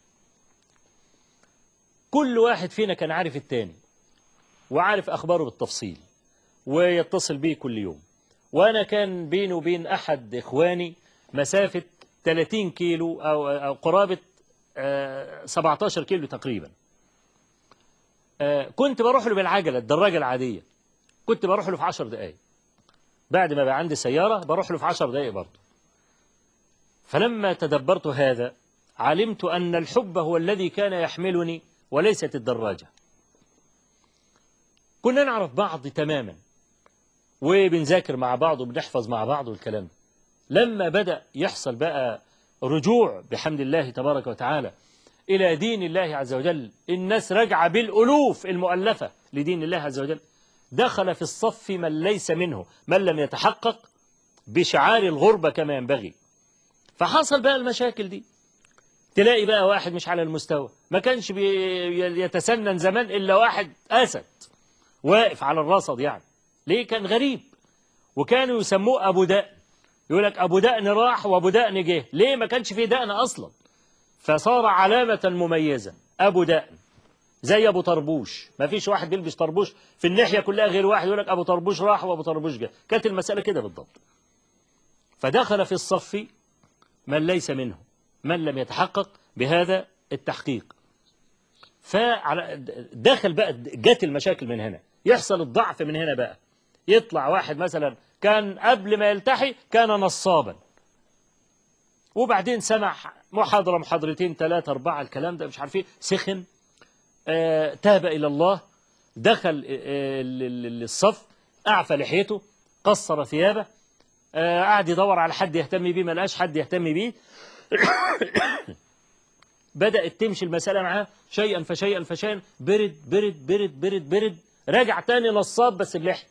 [SPEAKER 1] كل واحد فينا كان عارف التاني وعارف أخباره بالتفصيل ويتصل بيه كل يوم. وأنا كان بيني وبين أحد إخواني مسافة 30 كيلو أو قرابة 17 كيلو تقريبا. كنت بروح له بالعجلة الدراجة العادية، كنت بروح له في 10 دقايق. بعد ما بقى عندي سيارة بروح له في 10 دقايق برضه. فلما تدبرت هذا علمت أن الحب هو الذي كان يحملني وليست الدراجة. كنا نعرف بعض تماما وبنذاكر مع بعض وبنحفظ مع بعض والكلام. لما بدأ يحصل بقى رجوع بحمد الله تبارك وتعالى إلى دين الله عز وجل، الناس رجع بالألوف المؤلفة لدين الله عز وجل، دخل في الصف من ليس منه، من لم يتحقق بشعار الغربة كما ينبغي. فحصل بقى المشاكل دي. تلاقي بقى واحد مش على المستوى، ما كانش يتسنن زمان إلا واحد أسد واقف على الرصد يعني. ليه؟ كان غريب، وكانوا يسموه أبو دقن. يقول لك أبو دقن راح وأبو دقن جه. ليه؟ ما كانش فيه دقن أصلا، فصار علامة مميزة أبو دقن. زي أبو طربوش، ما فيش واحد بيلبس طربوش في الناحية كلها غير واحد يقول لك أبو طربوش راح وأبو طربوش جه. كانت المسألة كده بالضبط. فدخل في الصف من ليس منه، من لم يتحقق بهذا التحقيق. فدخل بقى، جت المشاكل من هنا، يحصل الضعف من هنا بقى. يطلع واحد مثلا كان قبل ما يلتحي كان نصابا، وبعدين سمع محاضرة محاضرتين 3 4 الكلام ده مش عارف ايه، سخن، تاب إلى الله، دخل الصف، أعفى لحيته، قصر ثيابه، قعد يدور على حد يهتم بيه، ما لقاش حد يهتم بيه. بدأت تمشي المسألة معاه شيئا فشيئا فشيئا، برد برد برد برد برد، رجع تاني نصاب بس بلحية.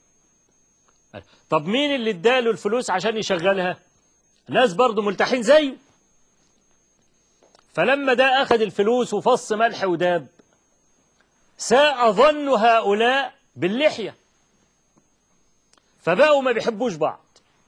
[SPEAKER 1] طب مين اللي اداله الفلوس عشان يشغلها؟ ناس برضه ملتحين زيه. فلما ده أخذ الفلوس وفص ملح وداب، ساء ظن هؤلاء باللحية، فبقوا ما بيحبوش بعض.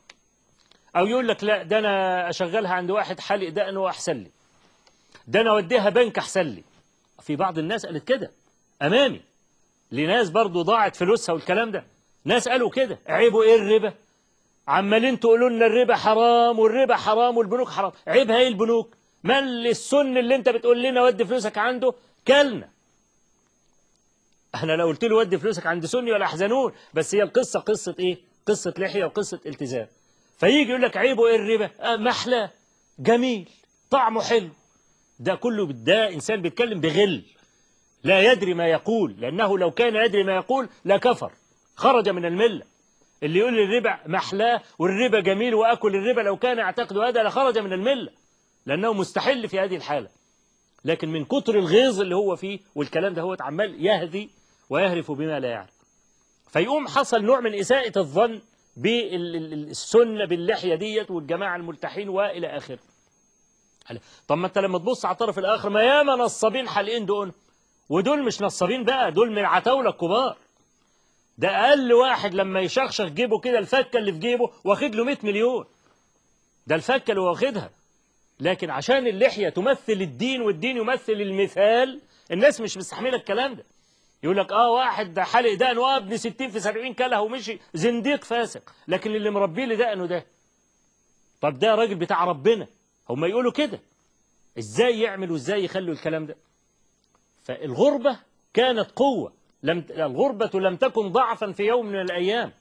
[SPEAKER 1] أو يقول لك لا، ده أنا أشغلها عند واحد حلق دقنه أحسن لي، ده أنا أوديها بنك أحسن لي. في بعض الناس قالت كده أمامي، لناس برضو ضاعت فلوسها والكلام ده. ناس قالوا كده، عيبوا إيه الربا؟ عمالين تقولوا لنا الربا حرام والربا حرام والبنوك حرام. عيبها إيه البنوك؟ مال السن اللي أنت بتقول لنا ودي فلوسك عنده كلنا. احنا لو قلت له ودي فلوسك عند سني ولا احزنون، بس هي القصة قصة إيه؟ قصة لحية وقصة التزام. فيجي يقول لك عيبه إيه الربا؟ محلاه، جميل، طعمه حلو. ده كله، ده إنسان بيتكلم بغل، لا يدري ما يقول، لأنه لو كان يدري ما يقول لكفر، خرج من الملة. اللي يقول الربا محلاه والربا جميل وأكل الربا لو كان يعتقد هذا لخرج من الملة، لأنه مستحل في هذه الحالة. لكن من كتر الغيظ اللي هو فيه والكلام ده هو عمال يهذي ويهرف بما لا يعرف، فيقوم حصل نوع من إساءة الظن بالسنة باللحية ديت والجماعة الملتحين وإلى آخره. طب ما أنت لما تبص على الطرف الآخر، ما ياما نصابين حالقين دول، ودول مش نصابين بقى، دول من عتاولة الكبار. ده أقل واحد لما يشخشخ جيبه كده، الفكة اللي في جيبه واخد له 100 مليون، ده الفكة اللي واخدها. لكن عشان اللحية تمثل الدين والدين يمثل المثال، الناس مش مستحملة الكلام ده. يقول لك واحد ده حالق دقنه ابن 60 في 70 كله ومشي زنديق فاسق، لكن اللي مربيه لي دقنه ده، طب ده راجل بتاع ربنا. هم يقولوا كده، ازاي يعملوا ازاي يخلوا الكلام ده؟ فالغربة كانت قوة، الغربة لم تكن ضعفا في يوم من الأيام،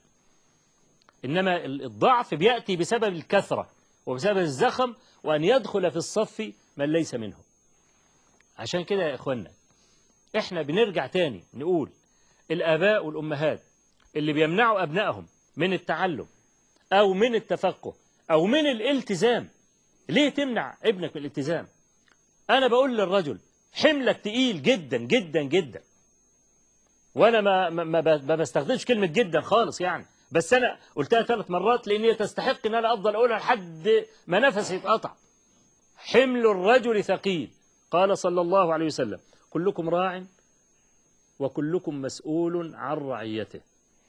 [SPEAKER 1] إنما الضعف بيأتي بسبب الكثرة وبسبب الزخم، وأن يدخل في الصف من ليس منه. عشان كده يا إخوانا، إحنا بنرجع تاني نقول الآباء والأمهات اللي بيمنعوا أبنائهم من التعلم أو من التفقه أو من الالتزام. ليه تمنع ابنك من الالتزام؟ أنا بقول للرجل حملك تقيل جدا جدا جدا، وأنا ما بستخدمش كلمة جدا خالص يعني، بس أنا قلتها 3 مرات لأن هي تستحق أن أنا أفضل أقولها لحد ما نفسي يتقطع. حمل الرجل ثقيل، قال صلى الله عليه وسلم: كلكم راع وكلكم مسؤول عن رعيته.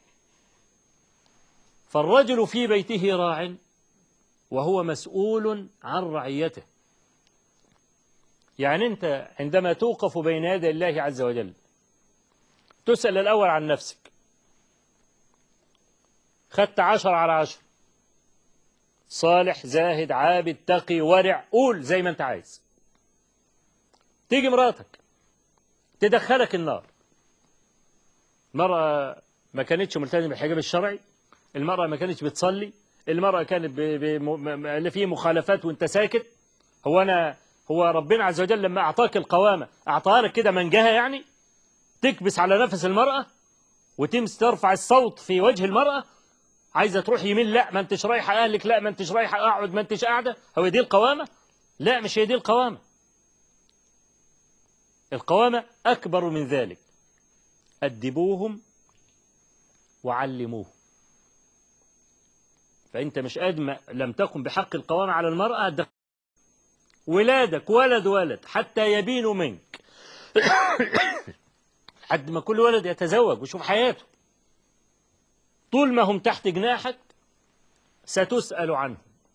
[SPEAKER 1] فالرجل في بيته راع وهو مسؤول عن رعيته. يعني أنت عندما توقف بين يدي الله عز وجل تسأل الأول عن نفسك، خدت 10/10، صالح زاهد عابد تقي ورع، قول زي ما أنت عايز. تيجي مراتك تدخلك النار. المرأة ما كانتش ملتزمة بالحجاب الشرعي، المرأة ما كانتش بتصلي، المرأة كانت اللي فيه مخالفات وانت ساكت. هو ربنا عز وجل لما أعطاك القوامة أعطاها لك كده منجهة يعني تكبس على نفس المرأة وتمس ترفع الصوت في وجه المرأة؟ عايزة تروح يمين، لا ما انتش رايحة أهلك، لا ما انتش رايحة أقعد، ما انتش قاعدة. هو دي القوامة؟ لا، مش هي دي القوامة. القوامة أكبر من ذلك. أدبوهم وعلموهم. فأنت مش لم تقم بحق القوامة على المرأة، ولادك ولد حتى يبينوا منك حد ما كل ولد يتزوج ويشوف حياته. طول ما هم تحت جناحك ستسأل عنه.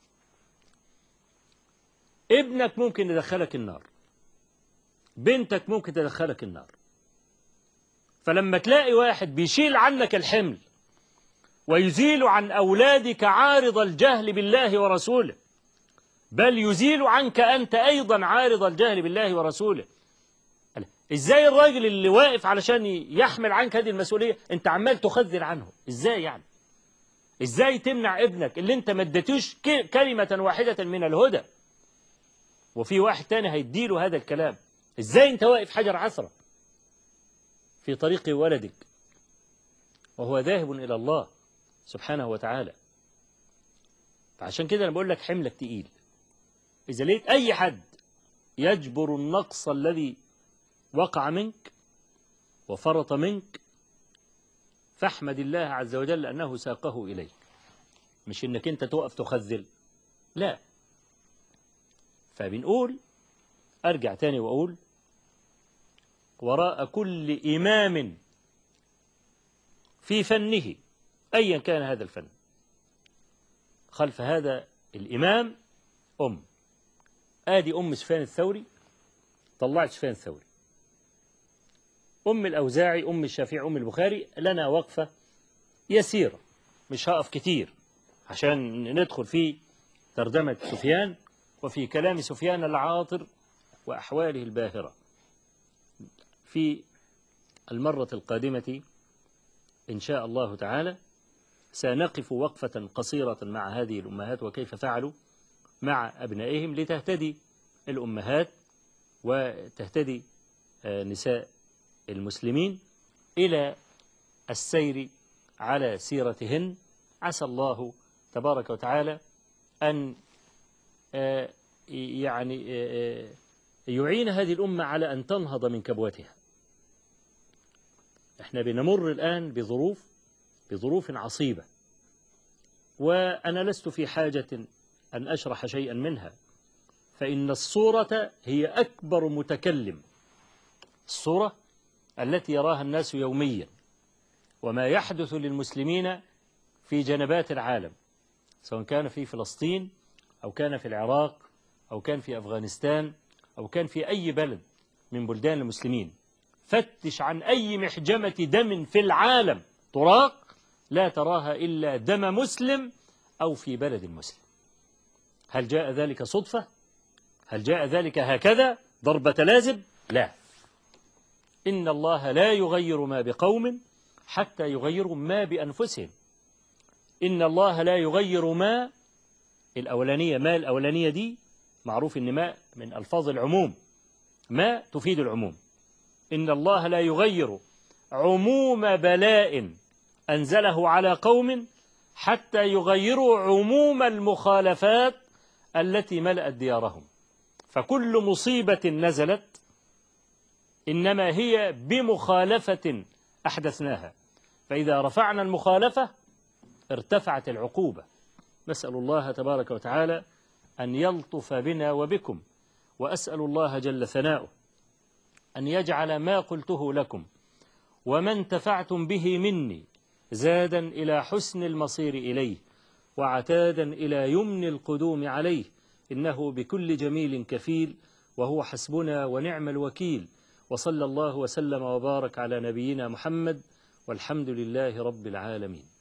[SPEAKER 1] ابنك ممكن يدخلك النار، بنتك ممكن تدخلك النار. فلما تلاقي واحد بيشيل عنك الحمل ويزيل عن أولادك عارض الجهل بالله ورسوله، بل يزيل عنك أنت أيضا عارض الجهل بالله ورسوله، إزاي الراجل اللي واقف علشان يحمل عنك هذه المسؤولية أنت عمال تخذل عنه؟ إزاي يعني؟ إزاي تمنع ابنك اللي أنت ما اديتوش كلمة واحدة من الهدى وفي واحد تاني هيديله هذا الكلام؟ إزاي أنت واقف حجر عثرة في طريق ولدك وهو ذاهب إلى الله سبحانه وتعالى؟ فعشان كده أنا بقول لك حملك تقيل. إذا لقيت أي حد يجبر النقص الذي وقع منك وفرط منك فاحمد الله عز وجل أنه ساقه إليك، مش إنك أنت تقف تخذل، لا. فبنقول أرجع تاني وأقول وراء كل إمام في فنه أيا كان هذا الفن، خلف هذا الإمام آدي سفيان الثوري طلعت سفيان الثوري، الأوزاعي، الشافعي، البخاري. لنا وقفة يسيرة، مش هقف كتير عشان ندخل في ترجمة سفيان وفي كلام سفيان العاطر وأحواله الباهرة. في المرة القادمة إن شاء الله تعالى سنقف وقفة قصيرة مع هذه الأمهات وكيف فعلوا مع أبنائهم لتهتدي الأمهات وتهتدي نساء المسلمين إلى السير على سيرتهن. عسى الله تبارك وتعالى أن يعين هذه الأمة على أن تنهض من كبوتها. احنا بنمر الآن بظروف عصيبة، وأنا لست في حاجة أن أشرح شيئا منها، فإن الصورة هي أكبر متكلم. الصورة التي يراها الناس يوميا وما يحدث للمسلمين في جنبات العالم، سواء كان في فلسطين أو كان في العراق أو كان في أفغانستان أو كان في أي بلد من بلدان المسلمين. فتش عن أي محجمة دم في العالم تراق لا تراها إلا دم مسلم أو في بلد مسلم. هل جاء ذلك صدفة؟ هل جاء ذلك هكذا ضربة لازم؟ لا. إن الله لا يغير ما بقوم حتى يغيروا ما بأنفسهم. إن الله لا يغير ما الأولانية دي معروف إن ما من ألفاظ العموم، ما تفيد العموم. إن الله لا يغير عموم بلاء أنزله على قوم حتى يغيروا عموم المخالفات التي ملأت ديارهم. فكل مصيبة نزلت إنما هي بمخالفة أحدثناها، فإذا رفعنا المخالفة ارتفعت العقوبة. نسأل الله تبارك وتعالى أن يلطف بنا وبكم، وأسأل الله جل ثناؤه أن يجعل ما قلته لكم وما انتفعتم به مني زادا إلى حسن المصير إليه وعتادا إلى يمن القدوم عليه، إنه بكل جميل كفيل وهو حسبنا ونعم الوكيل. وصلى الله وسلم وبارك على نبينا محمد، والحمد لله رب العالمين.